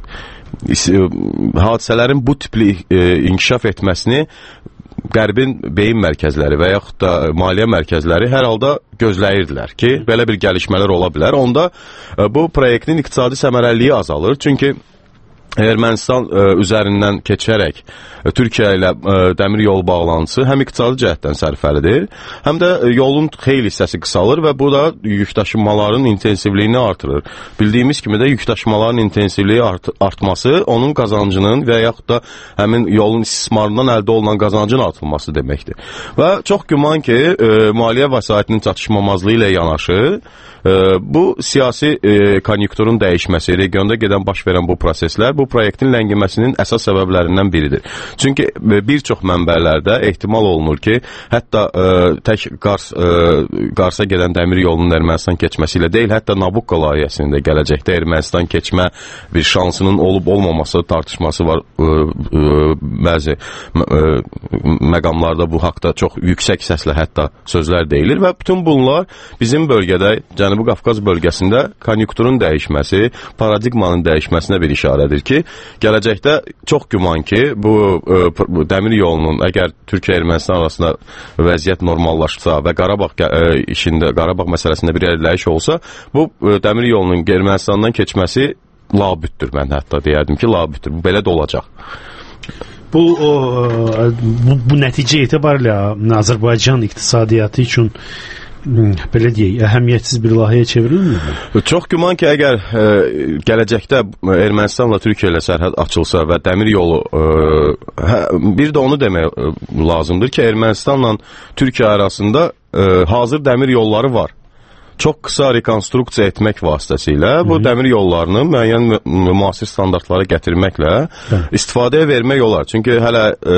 S17: hadisələrin bu tipli e, inkişaf etməsini Qərbin beyin mərkəzləri və yaxud da maliyyə mərkəzləri hər halda gözləyirdilər ki, belə bir gəlişmələr ola bilər. Onda e, bu proyektin iqtisadi səmərəliliyi azalır. Çünki Ermənistan ə, üzərindən keçərək ə, Türkiyə ilə ə, dəmir yol bağlantısı həm iqtisadi cəhətdən sərfəlidir, həm də ə, yolun xeyli hissəsi qısalır və bu da yükdaşımaların intensivliyini artırır. Bildiyimiz kimi də yükdaşımaların intensivliyi art artması onun qazancının və yaxud da həmin yolun istismarından əldə olunan qazancın artırılması deməkdir. Və çox güman ki, ə, maliyyə vəsaitinin çatışmamazlığı ilə yanaşı ə, bu siyasi ə, konjunkturun dəyişməsi, regionda gedən baş verən bu proseslər bu proyektin ləngiməsinin əsas səbəblərindən biridir. Çünki bir çox mənbələrdə ehtimal olunur ki, hətta ə, tək Qars, ə, Qarsa gedən dəmir yolunun Ermənistan keçməsi ilə deyil, hətta Nabucco layihəsində gələcəkdə Ermənistan keçmə bir şansının olub-olmaması tartışması var. Ə, ə, bəzi ə, məqamlarda bu haqda çox yüksək səslə hətta sözlər deyilir və bütün bunlar bizim bölgədə, Cənubi Qafqaz bölgəsində konjunkturun dəyişməsi, paradigmanın dəyişməsinə bir işarədir ki, gələcəkdə çox güman ki, bu, ə, bu dəmir yolunun əgər Türkiyə-Ermənistan arasında vəziyyət normallaşsa və Qarabağ ə, işində, Qarabağ məsələsində bir irəliləyiş olsa, bu ə, dəmir yolunun Ermənistandan keçməsi labüddür. Mən hətta deyərdim ki, labüddür. Bu belə də olacaq.
S7: Bu, o, bu, bu nəticə etibarilə Azərbaycan iqtisadiyyatı üçün belə deyək, əhəmiyyətsiz bir layihəyə çevrilmir?
S17: Çox güman ki, əgər ə, gələcəkdə Ermənistanla Türkiyə ilə sərhəd açılsa və dəmir yolu ə, hə, bir də onu demək ə, lazımdır ki, Ermənistanla Türkiyə arasında ə, hazır dəmir yolları var. çox qısa rekonstruksiya etmək vasitəsilə bu dəmir yollarını müəyyən müasir standartlara gətirməklə Hı. istifadəyə vermək olar. Çünki hələ e,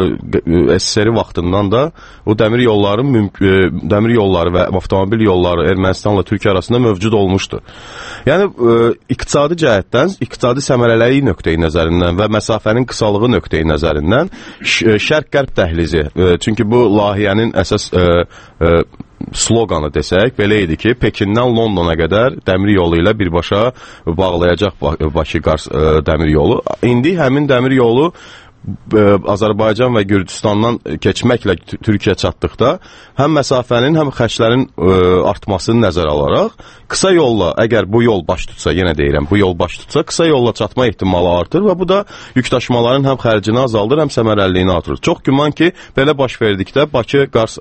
S17: S S R vaxtından da o dəmir yolları dəmir yolları və avtomobil yolları Ermənistanla Türkiyə arasında mövcud olmuşdu. Yəni e, iqtisadi cəhətdən, iqtisadi səmərəliyi nöqteyi nəzərindən və məsafənin qısalığı nöqteyi nəzərindən şərq-qərb dəhlizi, e, çünki bu layihənin əsas e, e, sloqanı desək, belə idi ki, Pekindən Londona qədər dəmir yolu ilə birbaşa bağlayacaq Bakı-Qars dəmir yolu. İndi həmin dəmir yolu Azərbaycan və Gürcüstandan keçməklə Türkiyə çatdıqda həm məsafənin, həm xərclərin artmasını nəzərə alaraq qısa yolla, əgər bu yol baş tutsa, yenə deyirəm, bu yol baş tutsa, qısa yolla çatma ehtimalı artır və bu da yükdaşımaların həm xərcini azaldır, həm səmərəliliyini artırır. Çox güman ki, belə baş verdikdə Bakı-Qars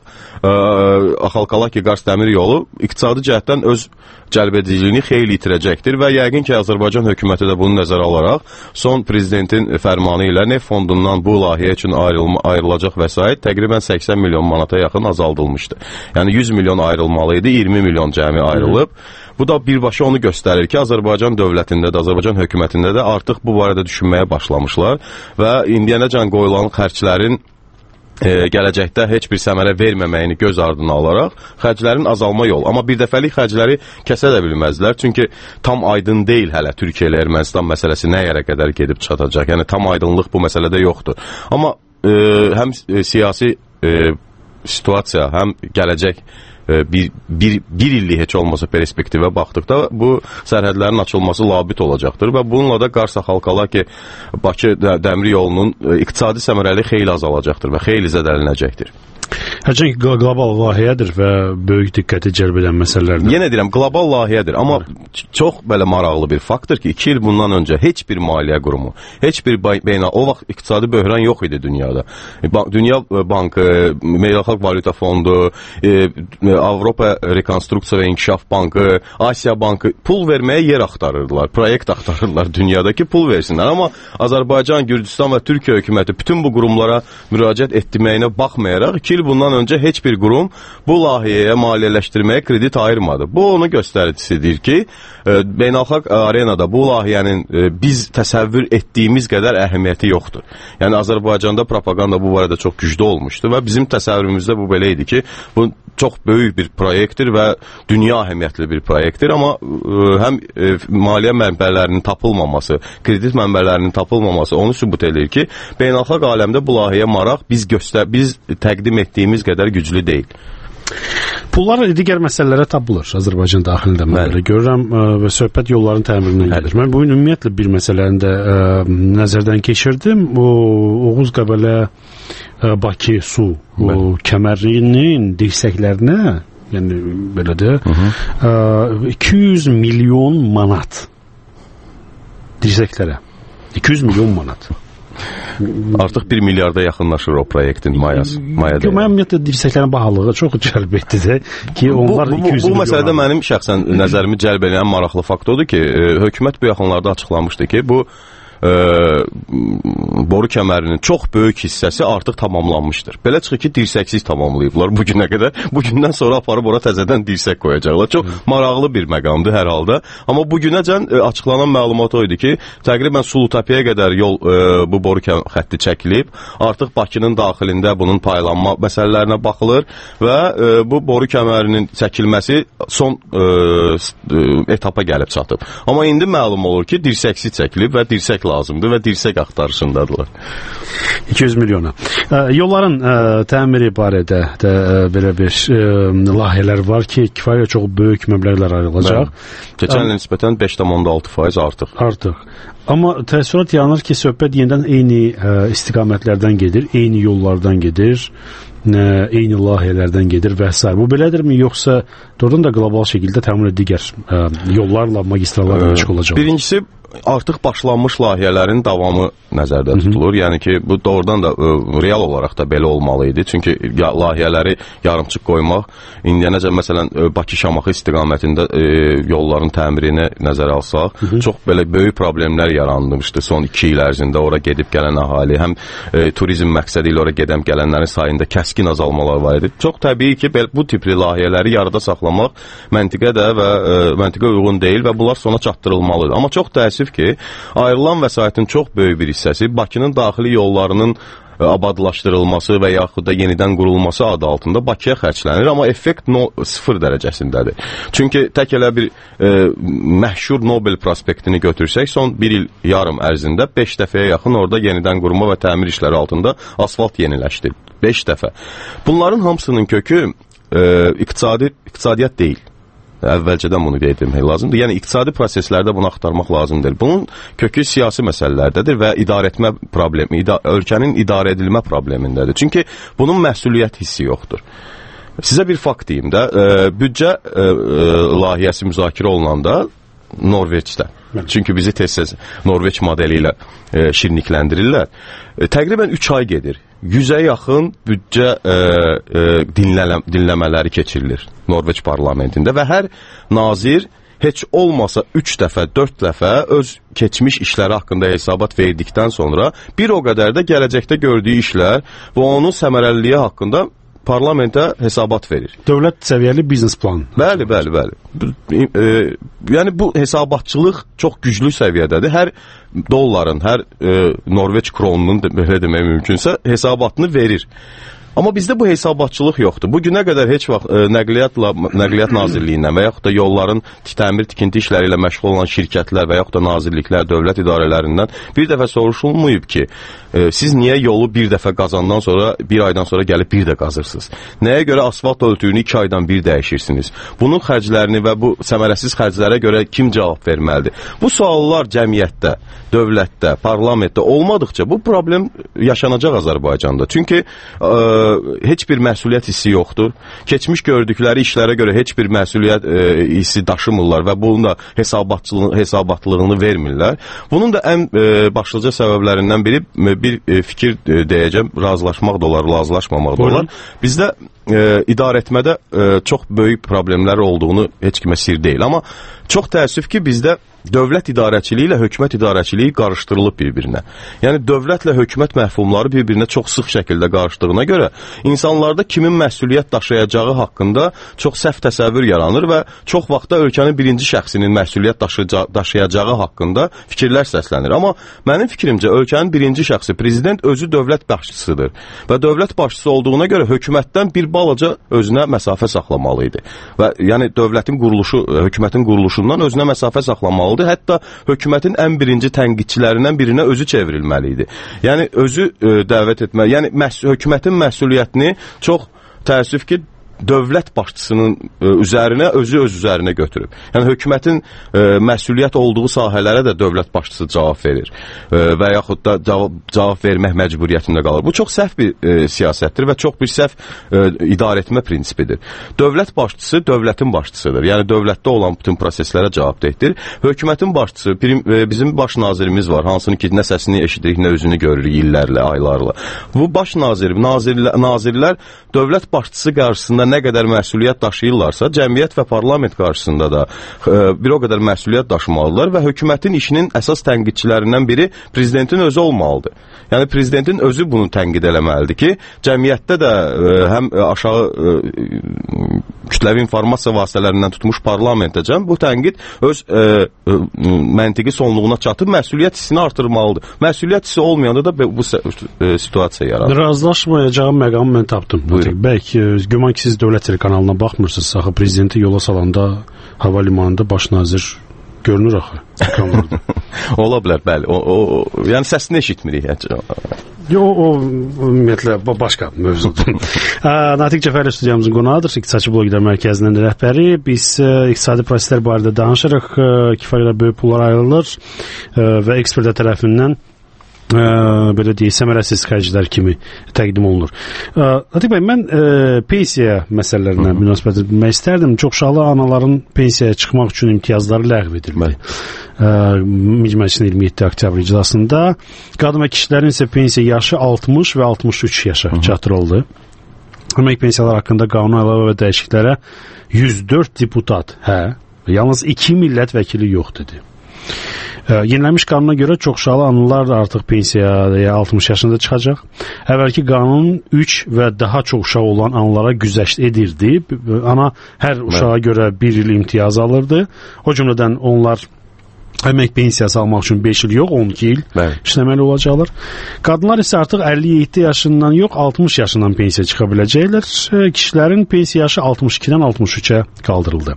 S17: Axalkalaki-Qars dəmir yolu iqtisadi cəhətdən öz cəlbediciliyini xeyli itirəcəkdir və yəqin ki, Azərbaycan hökuməti də bunu nəzərə alaraq son prezidentin fərmanı ilə neft fondundan bu layihə üçün ayrılma, ayrılacaq vəsait təqribən səksən milyon manata yaxın azaldılmışdı. Yəni yüz milyon ayrılmalı idi, iyirmi milyon cəmi ayrılıb. Bu da birbaşa onu göstərir ki, Azərbaycan dövlətində də, Azərbaycan hökumətində də artıq bu barədə düşünməyə başlamışlar və indiyənəcən qoyulan xərclərin E, gələcəkdə heç bir səmərə verməməyini göz ardına alaraq xərclərin azalma yolu. Amma bir dəfəlik xərcləri kəsə də bilməzlər. Çünki tam aydın deyil hələ Türkiyə ilə Ermənistan məsələsi nə yerə qədər gedib çatacaq. Yəni tam aydınlıq bu məsələdə yoxdur. Amma e, həm siyasi e, situasiya, həm gələcək Bir, bir, bir illik heç olmasa perspektivə baxdıqda bu sərhədlərin açılması labüd olacaqdır və bununla da Qars-Axalkalaki Bakı dəmir yolunun iqtisadi səmərəli xeyli azalacaqdır və xeyli zədələnəcəkdir.
S7: Hərçənd ki, qlobal layihədir və böyük diqqəti cəlb edən məsələlərdir.
S17: Yenə deyirəm, qlobal layihədir, amma çox belə maraqlı bir faktor ki, iki il bundan öncə heç bir maliyyə qurumu, heç bir beyna, o vaxt iqtisadi böhran yox idi dünyada. Dünya Bankı, Beynəlxalq Valyuta Fondu, Avropa Rekonstruksiya və İnkişaf Bankı, Asiya Bankı pul verməyə yer axtarırdılar, proyekt axtarırdılar dünyadakı pul versinlər. Amma Azərbaycan, Gürcüstan və Türkiyə hökuməti bütün bu qurumlara müraciət etdiməyinə baxmayaraq, iki il bundan öncə heç bir qurum bu layihəyə maliyyələşdirməyə kredit ayırmadı. Bu onu göstəricisidir ki, beynəlxalq arenada bu layihənin biz təsəvvür etdiyimiz qədər əhəmiyyəti yoxdur. Yəni Azərbaycanda propaganda bu barədə çox güclü olmuşdu və bizim təsəvvürümüzdə bu belə idi ki, bu çox böyük bir proyektdir və dünya əhəmiyyətli bir proyektdir, amma həm maliyyə mənbələrinin tapılmaması, kredit mənbələrinin tapılmaması onu sübut edir ki, beynəlxalq aləmdə bu layihəyə maraq biz göstər biz təqdim etdiyimiz qədər güclü deyil.
S7: Pullar digər məsələlərə tapılır Azərbaycan daxilində. Mən belə görürəm və söhbət yolların təmirindən gedir. Mən bugün ümumiyyətlə bir məsələni də ə, nəzərdən keçirdim. O Oğuz Qəbələ ə, Bakı su o kəmərinin dirsəklərinə, yəni belə də ə, iki yüz milyon manat dirsəklərə. iki yüz milyon manat.
S17: Artıq bir milyarda yaxınlaşır o proyektin mayası. Mayada.
S7: Mənim ümumiyyətlə dirsəklərin bahalığı çox cəlb etdi də ki, onlar
S17: bu, bu,
S7: iki yüz
S17: bu, bu məsələdə mənim şəxsən nəzərimi cəlb edən maraqlı faktordur ki, hökumət bu yaxınlarda açıqlamışdı ki, bu Ə, boru kəmərinin çox böyük hissəsi artıq tamamlanmışdır. Belə çıxır ki, dirsəksiz tamamlayıblar bu günə qədər. Bu gündən sonra aparıb ora təzədən dirsək qoyacaqlar. Çox maraqlı bir məqamdır hər halda. Amma bu günəcən açıqlanan məlumat o idi ki, təqribən Sulutapiyaya qədər yol ə, bu boru xətti çəkilib. Artıq Bakının daxilində bunun paylanma məsələlərinə baxılır və ə, bu boru kəmərinin çəkilməsi son ə, etapa gəlib çatıb. Amma indi məlum olur ki, dirsəksiz çəkilib və dirsək lazımdır və dirsək axtarışındadılar.
S7: iki yüz milyona. E, yolların e, təmiri barədə də e, belə bir e, layihələr var ki, kifayət çox böyük məbləğlər ayrılacaq.
S17: Keçən il nisbətən beş tam altı faiz artıq.
S7: Artıq. Amma təəssürat yaranır ki, söhbət yenidən eyni e, istiqamətlərdən gedir, eyni yollardan gedir, e, eyni layihələrdən gedir və s. Bu belədirmi, yoxsa doğrudan da qlobal şəkildə təmin digər e, yollarla, magistrallarla məşğul olacaq?
S17: Birincisi, artıq başlanmış layihələrin davamı nəzərdə tutulur. Yəni ki, bu doğrudan da ə, real olaraq da belə olmalı idi. Çünki ya, layihələri yarımçıq qoymaq, indiyənəcə məsələn Bakı-Şamaxı istiqamətində ə, yolların təmirini nəzərə alsaq, Hı -hı. çox belə böyük problemlər yaranmışdı son iki il ərzində. Ora gedib gələn əhali, həm ə, turizm məqsədi ilə ora gedəm gələnlərin sayında kəskin azalmalar var idi. Çox təbii ki, bu tipli layihələri yarıda saxlamaq məntiqə də və ə, məntiqə uyğun deyil və bunlar sona çatdırılmalıdır. Amma çox təəssüf ki, ayrılan vəsaitin çox böyük bir hissəsi Bakının daxili yollarının abadlaşdırılması və yaxud da yenidən qurulması adı altında Bakıya xərclənir, amma effekt no, sıfır dərəcəsindədir. Çünki tək elə bir e, məhşur Nobel prospektini götürsək, son bir il yarım ərzində beş dəfəyə yaxın orada yenidən qurma və təmir işləri altında asfalt yeniləşdi. beş dəfə. Bunların hamısının kökü e, iqtisadi, iqtisadiyyat deyil. Əvvəlcədən bunu qeyd etmək lazımdır. Yəni, iqtisadi proseslərdə bunu axtarmaq lazımdır. Bunun kökü siyasi məsələlərdədir və idarəetmə problemi, ida ölkənin idarə edilmə problemindədir. Çünki bunun məsuliyyət hissi yoxdur. Sizə bir fakt deyim də, e, büdcə e, e, layihəsi müzakirə olunanda Norveçdə. Çünki bizi tez-tez Norveç modeli ilə e, şirinlikləndirirlər. E, təqribən üç ay gedir. yüzə yaxın büdcə e, e, dinlələ, dinləmələri keçirilir Norveç parlamentində və hər nazir heç olmasa üç dəfə, dörd dəfə öz keçmiş işləri haqqında hesabat verdikdən sonra bir o qədər də gələcəkdə gördüyü işlər və onun səmərəliliyi haqqında parlamentə hesabat verir.
S7: Dövlət səviyyəli biznes plan.
S17: Bəli, bəli, bəli. E, yəni bu hesabatçılıq çox güclü səviyyədədir. Hər dolların, hər e, Norveç kronunun belə demək mümkünsə hesabatını verir. Amma bizdə bu hesabatçılıq yoxdur. Bu günə qədər heç vaxt e, nəqliyyatla, Nəqliyyat Nazirliyindən və yaxud da yolların təmir tikinti işləri ilə məşğul olan şirkətlər və yaxud da nazirliklər, dövlət idarələrindən bir dəfə soruşulmayıb ki, e, siz niyə yolu bir dəfə qazandan sonra, bir aydan sonra gəlib bir də qazırsınız? Nəyə görə asfalt örtüyünü iki aydan bir dəyişirsiniz? Bunun xərclərini və bu səmərəsiz xərclərə görə kim cavab verməlidir? Bu suallar cəmiyyətdə, dövlətdə, parlamentdə olmadıqca bu problem yaşanacaq Azərbaycanda. Çünki e, heç bir məsuliyyət hissi yoxdur. Keçmiş gördükləri işlərə görə heç bir məsuliyyət e, hissi daşımırlar və bunun da hesabatçılığını, hesabatlığını vermirlər. Bunun da ən e, başlıca səbəblərindən biri bir e, fikir e, deyəcəm, razılaşmaq da olar, razılaşmamaq da olar. Bizdə e, idarəetmədə e, çox böyük problemlər olduğunu heç kimə sir deyil. Amma çox təəssüf ki, bizdə dövlət idarəçiliyi ilə hökumət idarəçiliyi qarışdırılıb bir-birinə. Yəni, dövlətlə hökumət məfhumları bir-birinə çox sıx şəkildə qarışdığına görə insanlarda kimin məsuliyyət daşıyacağı haqqında çox səhv təsəvvür yaranır və çox vaxtda ölkənin birinci şəxsinin məsuliyyət daşıyacağı haqqında fikirlər səslənir. Amma mənim fikrimcə ölkənin birinci şəxsi prezident özü dövlət başçısıdır və dövlət başçısı olduğuna görə hökumətdən bir balaca özünə məsafə saxlamalı idi. Və yəni dövlətin quruluşu, hökumətin quruluşundan özünə məsafə saxlamalı. Hətta hökumətin ən birinci tənqidçilərindən birinə özü çevrilməli idi. Yəni özü e, dəvət etməli. Yəni məs hökumətin məsuliyyətini çox təəssüf ki, dövlət başçısının e, üzərinə, özü öz üzərinə götürüb. Yəni hökumətin e, məsuliyyət olduğu sahələrə də dövlət başçısı cavab verir e, və yaxud da cavab, cavab vermək məcburiyyətində qalır. Bu çox səhv bir e, siyasətdir və çox bir səhv e, idarəetmə prinsipidir. Dövlət başçısı dövlətin başçısıdır. Yəni dövlətdə olan bütün proseslərə cavabdehdir. Hökumətin başçısı, prim, e, bizim baş nazirimiz var, hansını ki, nə səsini eşidirik, nə özünü görürük illərlə, aylarla. Bu baş nazir, nazirlər, nazirlər dövlət başçısı qarşısında nə qədər məsuliyyət daşıyırlarsa, cəmiyyət və parlament qarşısında da e, bir o qədər məsuliyyət daşımalıdırlar və hökumətin işinin əsas tənqidçilərindən biri prezidentin özü olmalıdır. Yəni prezidentin özü bunu tənqid eləməlidir ki, cəmiyyətdə də e, həm aşağı e, kütləvi informasiya vasitələrindən tutmuş parlamentəcən bu tənqid öz e, e, məntiqi sonluğuna çatıb məsuliyyət hissini artırmalıdır. Məsuliyyət hissi olmayanda da bu e, situasiya yaranır.
S7: Razılaşmayacağım məqamı mən tapdım. Bəlkə güman ki, siz dövlət telekanalına baxmırsınız, axı prezidenti yola salanda hava limanında baş nazir görünür axı.
S17: Ola bilər, bəli. O, o, o, yəni səsini eşitmirik.
S7: Yo, o ümumiyyətlə başqa mövzudur. Natiq Cəfərli studiyamızın qonağı,dır. İqtisadçı bloqlar mərkəzinin rəhbəri. Biz iqtisadi proseslər barədə danışırıq. Kifayət qədər böyük pullar ayrılır və ekspertlər tərəfindən Ə, belə deyək, səmərəsiz xərclər kimi təqdim olunur. Atiq bəy, mən ə, pensiya məsələlərinə münasibət etmək istərdim. Çoxşalı anaların pensiyaya çıxmaq üçün imtiyazları ləğv edildi. Məclisin iyirmi yeddi oktyabr iclasında qadın və kişilərin isə pensiya yaşı altmış və altmış üç yaşa çatdırıldı. Əmək pensiyalar haqqında qanuna əlavə və dəyişikliklərə yüz dörd deputat, hə, yalnız iki millət vəkili yox dedi. Yenilənmiş qanuna görə çoxşalı analar da artıq pensiyaya altmış yaşında çıxacaq. Əvvəlki qanun üç və daha çox uşağı olan analara güzəşt edirdi. Ana hər uşağa görə bir il imtiyaz alırdı. O cümlədən onlar əmək pensiyası almaq üçün beş il yox, on iki il Bəli. işləməli olacaqlar. Qadınlar isə artıq əlli yeddi yaşından yox, altmış yaşından pensiya çıxa biləcəklər. Kişilərin pensiya yaşı altmış ikidən altmış üçə qaldırıldı.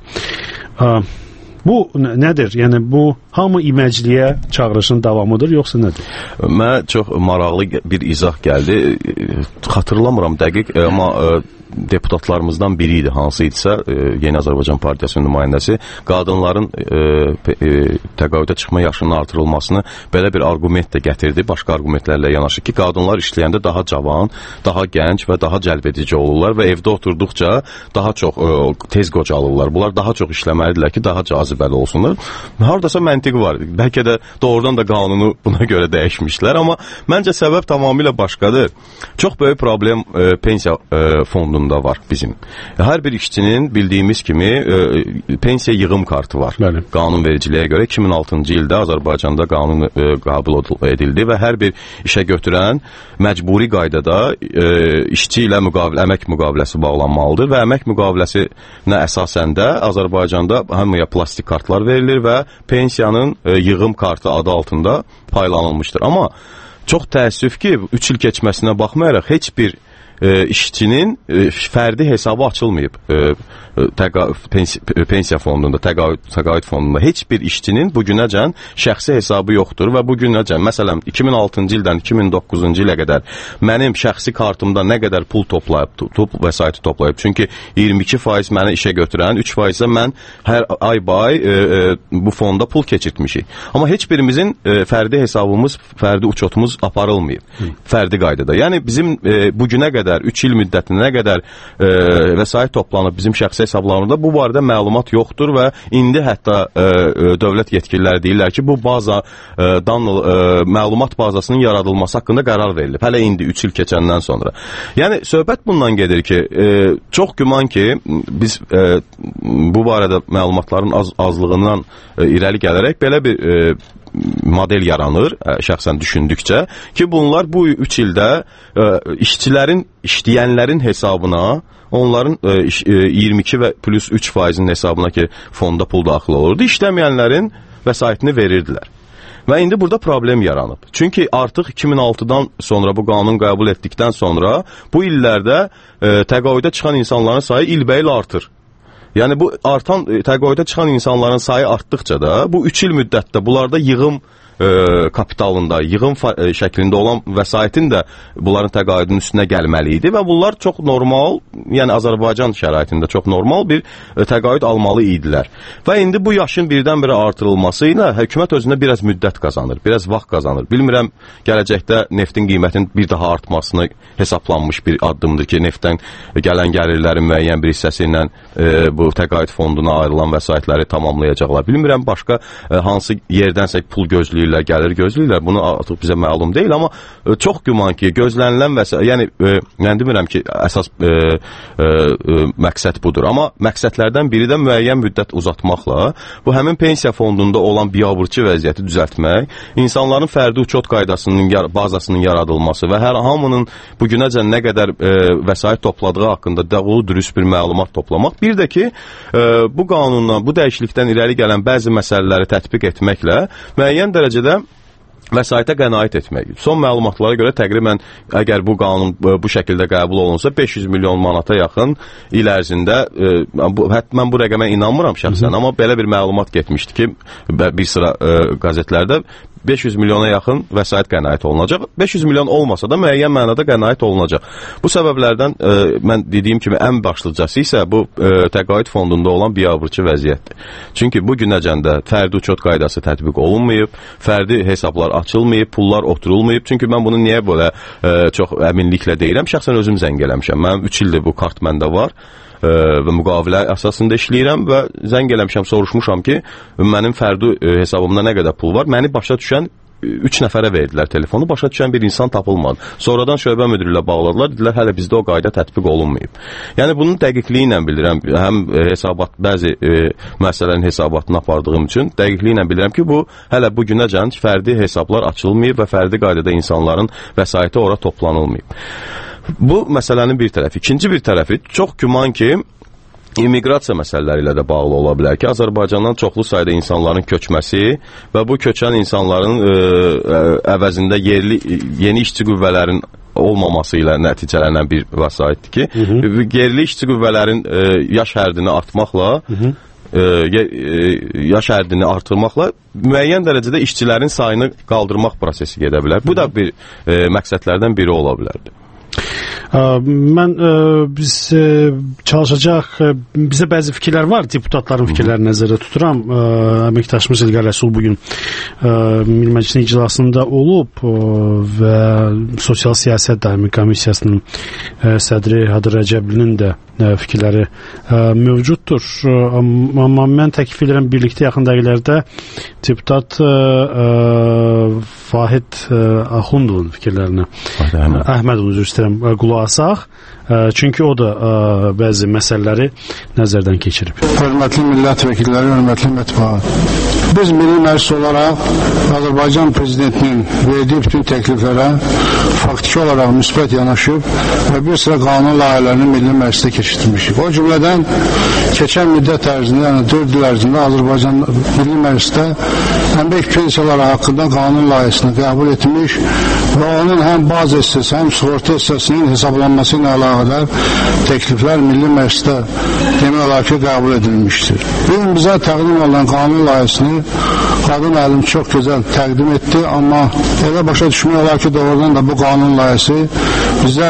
S7: Bu nədir? Yəni bu hamı iməcliyə çağırışın davamıdır, yoxsa nədir?
S17: Mənə çox maraqlı bir izah gəldi. Xatırlamıram dəqiq, amma deputatlarımızdan biri idi, hansı idisə, Yeni Azərbaycan Partiyasının nümayəndəsi qadınların e, e, təqaüdə çıxma yaşının artırılmasını belə bir argument də gətirdi, başqa argumentlərlə yanaşı ki, qadınlar işləyəndə daha cavan, daha gənc və daha cəlbedici olurlar və evdə oturduqca daha çox e, tez qocalırlar. Bunlar daha çox işləməlidirlər ki, daha cazibəli olsunlar. Hardasa məntiq var. Bəlkə də doğrudan da qanunu buna görə dəyişmişlər, amma məncə səbəb tamamilə başqadır. Çox böyük problem e, pensiya e, fondunda da var bizim. Hər bir işçinin bildiyimiz kimi e, pensiya yığım kartı var. Bəli. Qanunvericiliyə görə iki min altıncı ildə Azərbaycanda qanun e, qəbul edildi və hər bir işə götürən məcburi qaydada e, işçi ilə müqavilə, əmək müqaviləsi bağlanmalıdır və əmək müqaviləsinə əsasən də Azərbaycanda hamıya plastik kartlar verilir və pensiyanın e, yığım kartı adı altında paylanılmışdır. Amma çox təəssüf ki, üç il keçməsinə baxmayaraq heç bir E, işçinin e, fərdi hesabı açılmayıb e, təqa, pensiya, pensiya fondunda, təqaüd, təqaüd fondunda. Heç bir işçinin bugünəcən şəxsi hesabı yoxdur və bugünəcən, məsələn, iki min altıncı ildən iki min doqquzuncu ilə qədər mənim şəxsi kartımda nə qədər pul toplayıb, top, vəsaiti toplayıb. Çünki iyirmi iki faiz məni işə götürən, üç faiz isə mən hər ay bay e, e, bu fonda pul keçirtmişik. Amma heç birimizin e, fərdi hesabımız, fərdi uçotumuz aparılmayıb. Hı. Fərdi qaydada. Yəni bizim e, bugünə qədər üç il müddətində nə qədər e, vəsait toplanıb bizim şəxsi hesablarında bu barədə məlumat yoxdur və indi hətta e, dövlət yetkililəri deyirlər ki, bu baza e, danıl, e, məlumat bazasının yaradılması haqqında qərar verilib. Hələ indi üç il keçəndən sonra. Yəni söhbət bundan gedir ki, e, çox güman ki, biz e, bu barədə məlumatların az azlığından e, irəli gələrək belə bir e, model yaranır, şəxsən düşündükcə ki, bunlar bu üç ildə e, işçilərin, işləyənlərin hesabına, onların e, iyirmi iki və plus üç faizin hesabına ki, fonda pul daxil olurdu, işləməyənlərin vəsaitini verirdilər. Və indi burada problem yaranıb. Çünki artıq iki min altıdan sonra bu qanun qəbul etdikdən sonra bu illərdə e, təqaüdə çıxan insanların sayı ilbəil artır. Yəni bu artan təqaüdə çıxan insanların sayı artdıqca da bu üç il müddətdə bunlarda yığım e, kapitalında, yığım e, şəklində olan vəsaitin də bunların təqaüdünün üstünə gəlməli idi və bunlar çox normal, yəni Azərbaycan şəraitində çox normal bir e, təqaüd almalı idilər. Və indi bu yaşın birdən-birə artırılması ilə hökumət özünə biraz müddət qazanır, biraz vaxt qazanır. Bilmirəm, gələcəkdə neftin qiymətinin bir daha artmasına hesablanmış bir addımdır ki, neftdən gələn gəlirlərin müəyyən bir hissəsi ilə e, bu təqaüd fonduna ayrılan vəsaitləri tamamlayacaqlar. Bilmirəm, başqa e, hansı yerdənsə pul gözləyirlər, gəlir gözləyirlər. Bunu artıq bizə məlum deyil, amma e, çox güman ki, gözlənilən vəsait, yəni e, mən demirəm ki, əsas e, e, e, məqsəd budur. Amma məqsədlərdən biri də müəyyən müddət uzatmaqla bu həmin pensiya fondunda olan biabırçı vəziyyəti düzəltmək, insanların fərdi uçot qaydasının bazasının yaradılması və hər hamının bugünəcən nə qədər e, vəsait topladığı haqqında dəqiq dürüst bir məlumat toplamaq. Bir də ki, e, bu qanundan, bu dəyişiklikdən irəli gələn bəzi məsələləri tətbiq etməklə müəyyən dərəcədə vəsaitə qənaət etmək. Son məlumatlara görə təqribən əgər bu qanun bu şəkildə qəbul olunsa beş yüz milyon manata yaxın il ərzində, e, bu, hətta mən bu rəqəmə inanmıram şəxsən, Hı -hı. amma belə bir məlumat getmişdi ki, bir sıra e, qəzetlərdə beş yüz milyona yaxın vəsait qənaət olunacaq. beş yüz milyon olmasa da müəyyən mənada qənaət olunacaq. Bu səbəblərdən e, mən dediyim kimi ən başlıcası isə bu e, təqaüd fondunda olan biabırçı vəziyyətdir. Çünki bu günəcəndə fərdi uçot qaydası tətbiq olunmayıb, fərdi hesablar hesablar açılmayıb, pullar oturulmayıb. Çünki mən bunu niyə belə e, çox əminliklə deyirəm? Şəxsən özüm zəng eləmişəm. Mənim üç ildir bu kart məndə var e, və müqavilə əsasında işləyirəm və zəng eləmişəm, soruşmuşam ki, mənim fərdi e, hesabımda nə qədər pul var? Məni başa düşən üç nəfərə verdilər telefonu, başa düşən bir insan tapılmadı. Sonradan şöbə müdürü ilə bağladılar, dedilər hələ bizdə o qayda tətbiq olunmayıb. Yəni bunun dəqiqliyi ilə bilirəm, həm hesabat, bəzi e, məsələlərin hesabatını apardığım üçün dəqiqliyi ilə bilirəm ki, bu hələ bu günəcən fərdi hesablar açılmayıb və fərdi qaydada insanların vəsaiti ora toplanılmayıb. Bu məsələnin bir tərəfi. İkinci bir tərəfi, çox güman ki, immiqrasiya məsələləri ilə də bağlı ola bilər ki, Azərbaycandan çoxlu sayda insanların köçməsi və bu köçən insanların ə, ə, əvəzində yerli, yeni işçi qüvvələrin olmaması ilə nəticələnən bir vəsaitdir ki, hı -hı. yerli işçi qüvvələrin ə, yaş həddini artmaqla, hı -hı. Ə, yaş həddini artırmaqla müəyyən dərəcədə işçilərin sayını qaldırmaq prosesi gedə bilər. Bu da bir ə, məqsədlərdən biri ola bilərdir.
S7: Mən e, biz e, çalışacaq, e, bizə bəzi fikirlər var, deputatların fikirlərini nəzərdə tuturam. E, əməkdaşımız İlqar Rəsul bugün e, Milli Məclisin iclasında olub e, və Sosial Siyasət Daimi Komissiyasının e, sədri Hadır Rəcəblinin də e, fikirləri e, mövcuddur. E, amma mən təklif edirəm birlikdə yaxın dəqiqələrdə deputat e, e, Fahid e, Axundovun fikirlərini, Əhmədov üzr istəyirəm, qulaq asaq. Çünki o da ə, bəzi məsələləri nəzərdən keçirib.
S19: Hörmətli millət vəkilləri, hörmətli mətbuat. Biz Milli Məclis olaraq Azərbaycan Prezidentinin verdiyi bütün təkliflərə faktiki olaraq müsbət yanaşıb və bir sıra qanun layihələrini Milli Məclisdə keçirtmişik. O cümlədən keçən müddət ərzində, yəni dörd il ərzində Azərbaycan Milli Məclisdə əmək pensiyaları haqqında qanun layihəsini qəbul etmiş və onun həm bazı hissəsi, həm sığorta hissəsinin hesablanması ilə əlaqədar təkliflər Milli Məclisdə demək olar ki, qəbul edilmişdir. Bugün bizə təqdim olan qanun layihəsini Qadın əlim çox gözəl təqdim etdi, amma elə başa düşmək olar ki, doğrudan da bu qanun layihəsi bizə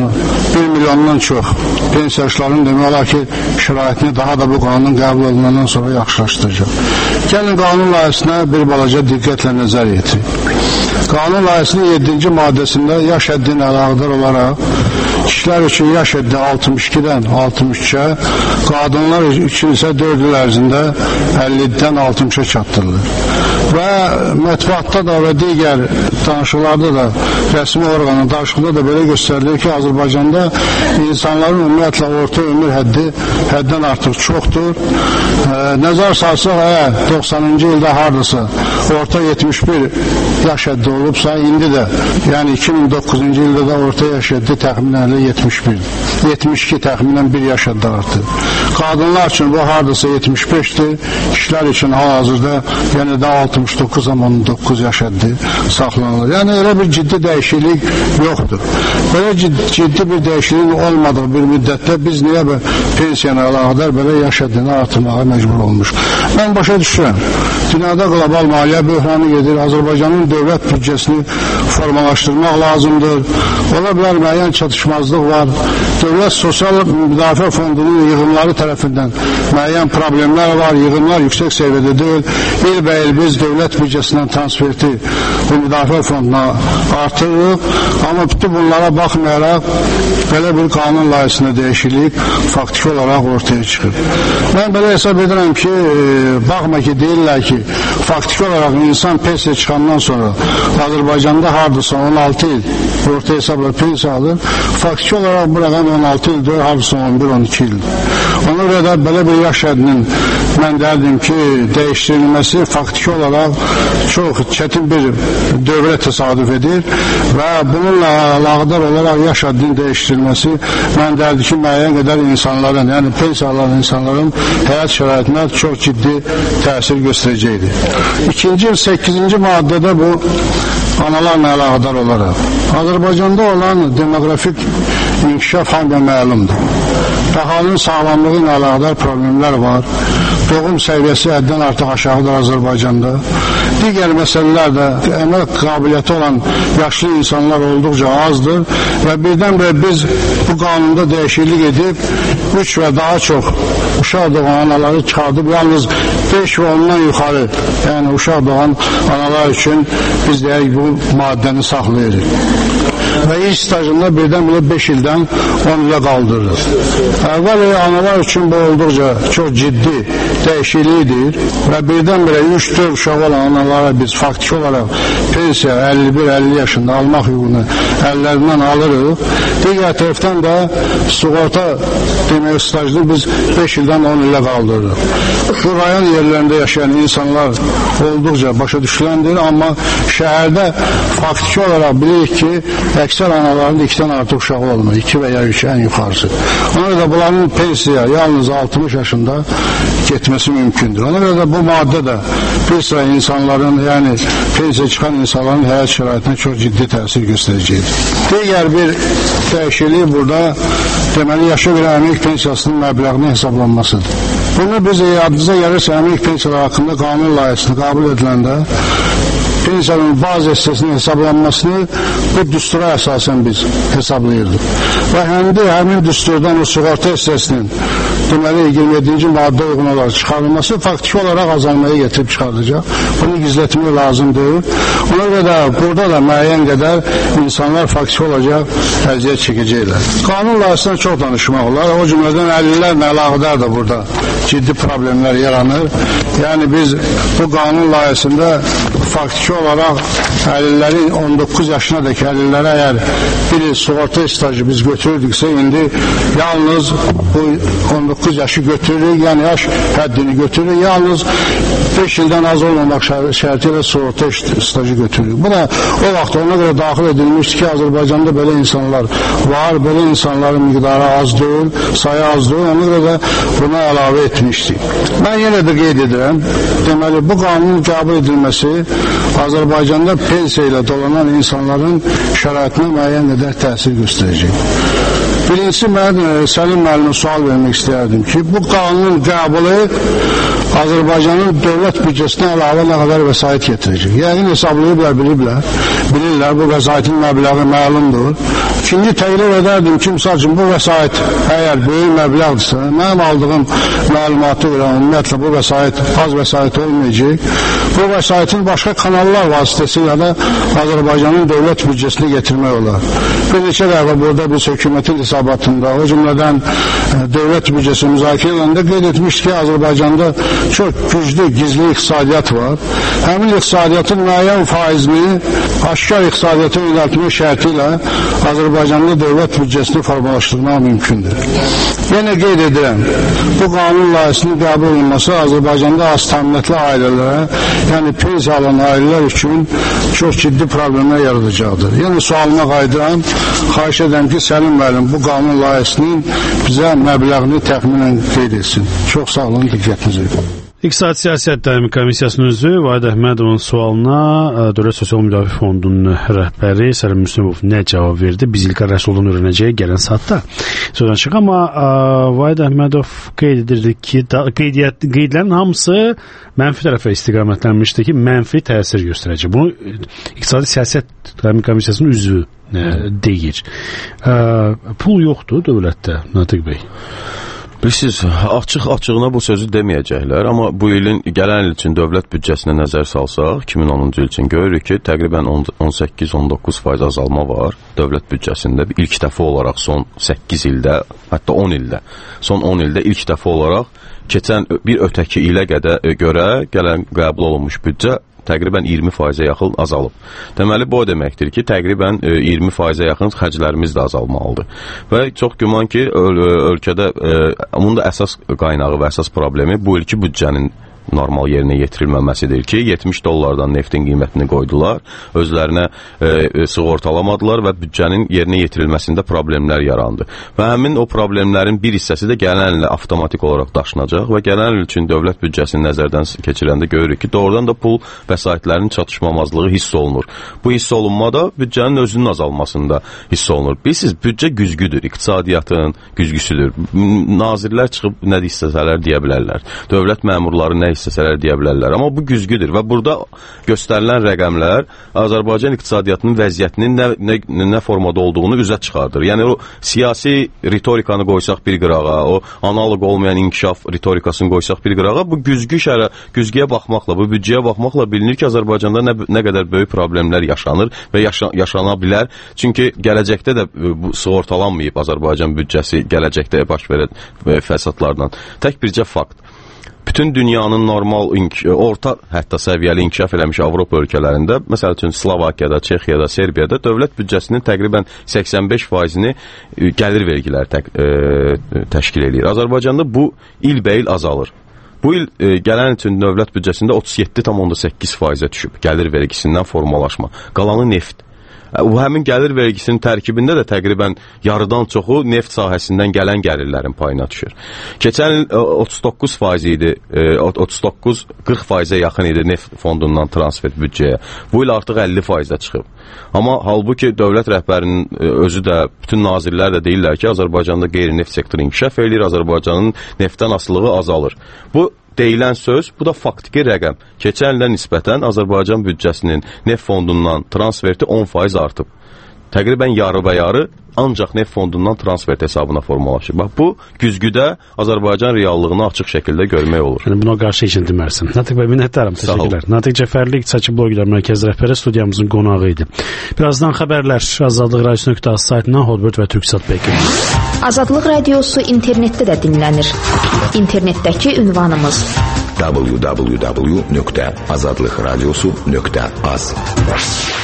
S19: bir milyondan çox pensiyaçıların demək olar ki, şəraitini daha da bu qanun qəbul olunandan sonra yaxşılaşdıracaq. Gəlin qanun layihəsinə bir balaca diqqətlə nəzər yetirək. Qanun layihəsinin yeddinci maddəsində yaş həddinə əlaqədar olaraq kişilər üçün yaş həddi altmış ikidən altmış üçə, qadınlar üçün isə dörd il ərzində əlli yeddidən altmışa çatdırılır. Və mətbuatda da və digər danışıqlarda da, rəsmi orqanın danışıqda da belə göstərilir ki, Azərbaycanda insanların ümumiyyətlə orta ömür həddi həddən artıq çoxdur. E, nəzər salsaq, əgər doxsanıncı ildə hardasa orta yetmiş bir yaş həddi olubsa, indi də, yəni iki min doqquzuncu ildə də orta yaş həddi təxminən yetmiş bir, yetmiş iki təxminən bir yaş həddi artır. Qadınlar üçün bu hardasa yetmiş beşdir, kişilər üçün hal-hazırda yəni də altmış doqquz on doqquz yaş həddi saxlanılır. Yəni elə bir ciddi dəyişiklik yoxdur. Belə ciddi bir dəyişiklik olmadığı bir müddətdə biz niyə pensiyana əlaqədar belə yaş həddini artırmağa məcbur olmuş? Mən başa düşürəm. Dünyada qlobal maliyyə böhranı gedir. Azərbaycanın dövlət büdcəsini formalaşdırmaq lazımdır. Ola bilər müəyyən çatışmazlıq var. Dövlət Sosial Müdafiə Fondunun yığımları tərəfindən müəyyən problemlər var. Yığımlar yüksək səviyyədə deyil. İlbəil biz dövlət büdcəsindən transferti bu müdafiə fonduna artırırıq. Amma bütün bunlara baxmayaraq belə bir qanun layihəsində dəyişiklik faktiki olaraq ortaya çıxır. Mən belə hesab edirəm ki, baxma ki, deyirlər ki, faktiki olaraq insan pensiya çıxandan sonra Azərbaycanda hardasa on altı il orta hesabla pensiya alır. Faktiki olaraq bu rəqəm on altı ildir, hardasa on bir on iki ildir. Ona görə də belə bir yaş həddinin mən dərdim ki, dəyişdirilməsi faktiki olaraq çox çətin bir dövrə təsadüf edir və bununla əlaqədar olaraq yaş həddinin dəyişdirilməsi mən dərdim ki, müəyyən qədər insanların, yəni pensiya alan insanların həyat şəraitinə çox ciddi təsir göstərəcəkdir. İkinci, səkkizinci maddədə bu analarla əlaqədar olaraq Azərbaycanda olan demoqrafik inkişaf hamıya məlumdur. Əhalinin sağlamlığı ilə əlaqədar problemlər var. Doğum səviyyəsi həddən artıq aşağıdır Azərbaycanda. Digər məsələlər də əmək qabiliyyəti olan yaşlı insanlar olduqca azdır və birdən-birə biz bu qanunda dəyişiklik edib üç və daha çox uşaq doğan anaları çıxardıb yalnız beş və ondan yuxarı, yəni uşaq doğan analar üçün biz deyək bu maddəni saxlayırıq. Və ilk stajında birdən-birə beş ildən on ilə qaldırırıq. Əvvəl analar üçün bu olduqca çox ciddi dəyişiklikdir və birdən-birə üç dörd uşaq olan analara biz faktiki olaraq pensiya əlli bir əlli yaşında almaq hüququnu əllərindən alırıq. Digər tərəfdən də sığorta demək stajını biz beş ildən on ilə qaldırırıq. Bu rayon yerlərində yaşayan insanlar olduqca başa düşüləndir, amma şəhərdə faktiki olaraq bilirik ki, əksər anaların ikidən artıq uşağı olmur, iki və ya üç ən yuxarısı. Ona görə də bunların pensiya yalnız altmış yaşında getməsi mümkündür. Ona görə də bu maddə də bir sıra insanların, yəni pensiya çıxan insanların həyat şəraitinə çox ciddi təsir göstərəcəkdir. Digər bir dəyişiklik burada deməli yaşa görə əmək pensiyasının məbləğinin hesablanmasıdır. Bunu biz adınıza gəlirsə əmək pensiyaları haqqında qanun layihəsini qəbul ediləndə pensiyanın bazı hissəsinin hesablanmasını bu düstura əsasən biz hesablayırdıq. Və həm də həmin düsturdan o sığorta hissəsinin deməli iyirmi yeddinci maddə uyğun olaraq çıxarılması faktiki olaraq azalmaya getirib çıxardacaq. Bunu gizlətmək lazım deyil. Ona görə də burada da müəyyən qədər insanlar faktiki olacaq əziyyət çəkəcəklər. Qanun layihəsindən çox danışmaq olar. O cümlədən əlillərlə əlaqədar da burada ciddi problemlər yaranır. Yəni biz bu qanun layihəsində faktiki olaraq əlillərin on doqquz yaşına dək əlillərə əgər bir sığorta stajı biz götürürdüksə, indi yalnız bu on doqquz yaşı götürürük, yəni yaş həddini götürürük, yalnız beş ildən az olmamaq şərti ilə sığorta stajı götürürük. Bu da o vaxt ona görə daxil edilmişdir ki, Azərbaycanda belə insanlar var, belə insanların miqdarı az deyil, sayı az deyil, ona görə də buna əlavə etmişdik. Mən yenə də qeyd edirəm, deməli bu qanunun qəbul edilməsi Azərbaycanda pensiya ilə dolanan insanların şəraitinə müəyyən qədər təsir göstərəcək. Birincisi, mən Səlim müəllimə sual vermək istəyərdim ki, bu qanunun qəbulu Azərbaycanın dövlət büdcəsinə əlavə nə qədər vəsait gətirəcək. Yəqin hesablayıblar, biliblər, bilirlər, bu vəsaitin məbləği məlumdur. İkinci təqrir edərdim ki, misal üçün bu vəsait əgər böyük məbləğdirsə, mənim aldığım məlumatı görə ümumiyyətlə bu vəsait az vəsait olmayacaq. Bu vəsaitin başqa kanallar vasitəsilə də Azərbaycanın dövlət büdcəsinə getirmək olar. Bir neçə dəfə burada biz hökumətin hesabatında, o cümlədən dövlət büdcəsi müzakirə edəndə qeyd etmişdik ki, Azərbaycanda çox güclü, gizli iqtisadiyyat var. Həmin iqtisadiyyatın müəyyən faizini aşkar iqtisadiyyata yönəltmək şərti ilə Azərbaycanda dövlət büdcəsini formalaşdırmaq mümkündür. Yenə qeyd edirəm, bu qanun layihəsinin qəbul olunması Azərbaycanda az təminatlı ailələrə, yəni pensiya alan ailələr üçün çox ciddi problemlər yaradacaqdır. Yəni sualıma qayıdıram, xahiş edirəm ki, Səlim müəllim bu qanun layihəsinin bizə məbləğini təxminən qeyd etsin. Çox sağ olun, diqqətinizi verin.
S7: İqtisadi Siyasət Daimi Komissiyasının üzvü Vahid Əhmədovun sualına Dövlət Sosial Müdafiə Fondunun rəhbəri Səlim Müslümov nə cavab verdi? Biz İlqar Rəsulun öyrənəcəyi gələn saatda sözdən çıx. Amma Vahid Əhmədov qeyd edirdi ki, qeydiyyat, qeydlərin hamısı mənfi tərəfə istiqamətlənmişdir ki, mənfi təsir göstərəcək. Bunu İqtisadi Siyasət Daimi Komissiyasının üzvü deyir. Pul yoxdur dövlətdə, Natiq bəy.
S17: Bilirsiniz, açıq-açığına bu sözü deməyəcəklər, amma bu ilin, gələn il üçün dövlət büdcəsinə nəzər salsaq, iki min onuncu il üçün görürük ki, təqribən on səkkiz on doqquz faiz azalma var dövlət büdcəsində. İlk dəfə olaraq son səkkiz ildə, hətta on ildə, son on ildə ilk dəfə olaraq keçən bir ötəki ilə qədər görə gələn qəbul olunmuş büdcə təqribən iyirmi faizə yaxın azalıb. Deməli, bu o deməkdir ki, təqribən iyirmi faizə yaxın xərclərimiz də azalmalıdır. Və çox güman ki, öl ölkədə bunun da əsas qaynağı və əsas problemi bu ilki büdcənin normal yerinə yetirilməməsidir ki, yetmiş dollardan neftin qiymətini qoydular, özlərinə e, sığortalamadılar və büdcənin yerinə yetirilməsində problemlər yarandı. Və həmin o problemlərin bir hissəsi də gələn ilə avtomatik olaraq daşınacaq və gələn il üçün dövlət büdcəsini nəzərdən keçirəndə görürük ki, doğrudan da pul vəsaitlərinin çatışmamazlığı hiss olunur. Bu hiss olunma da büdcənin özünün azalmasında hiss olunur. Bilirsiniz, büdcə güzgüdür, iqtisadiyyatın güzgüsüdür. Nazirlər çıxıb nə istəsələr deyə bilərlər. Dövlət məmurları nə nə istəsələr deyə bilərlər. Amma bu güzgüdür və burada göstərilən rəqəmlər Azərbaycan iqtisadiyyatının vəziyyətinin nə, nə, nə formada olduğunu üzə çıxardır. Yəni o siyasi ritorikanı qoysaq bir qırağa, o analoq olmayan inkişaf ritorikasını qoysaq bir qırağa, bu güzgü şərə, güzgüyə baxmaqla, bu büdcəyə baxmaqla bilinir ki, Azərbaycanda nə, nə qədər böyük problemlər yaşanır və yaşa, yaşana bilər. Çünki gələcəkdə də bu sığortalanmayıb Azərbaycan büdcəsi, gələcəkdə baş verən fəsadlardan. Tək bircə fakt. Bütün dünyanın normal, orta hətta səviyyəli inkişaf eləmiş Avropa ölkələrində, məsəl üçün Slovakiyada, Çexiyada, Serbiyada dövlət büdcəsinin təqribən səksən beş faizini gəlir vergiləri tə, e, təşkil edir. Azərbaycanda bu ilbəil azalır. Bu il e, gələn üçün dövlət büdcəsində otuz yeddi tam onda səkkiz faizə düşüb gəlir vergisindən formalaşma. Qalanı neft. Bu həmin gəlir vergisinin tərkibində də təqribən yarıdan çoxu neft sahəsindən gələn gəlirlərin payına düşür. Keçən il otuz doqquz faiz idi, otuz doqquz qırx faizə yaxın idi neft fondundan transfer büdcəyə. Bu il artıq əlli faizə çıxıb. Amma halbuki dövlət rəhbərinin özü də, bütün nazirlər də deyirlər ki, Azərbaycanda qeyri-neft sektoru inkişaf edir, Azərbaycanın neftdən asılılığı azalır. Bu deyilən söz, bu da faktiki rəqəm. Keçən ildən nisbətən Azərbaycan büdcəsinin neft fondundan transferti on faiz artıb. Təqribən yarı və yarı ancaq neft fondundan transfert hesabına formalaşır. Bax, bu güzgüdə Azərbaycan reallığını açıq şəkildə görmək olur.
S7: Yəni, buna qarşı için deməlisin. Natiq bəy, minnətdarım, təşəkkürlər. Natiq Cəfərli, İqtisadçı Bloqlər Mərkəzi rəhbəri studiyamızın qonağı idi. Birazdan xəbərlər azadlıq radiosu nöqtə az saytından Holbert və Türksat Beykin.
S2: Azadlıq radiosu internetdə də dinlənir. İnternetdəki ünvanımız
S9: w w w nöqtə azadlıq radiosu nöqtə az.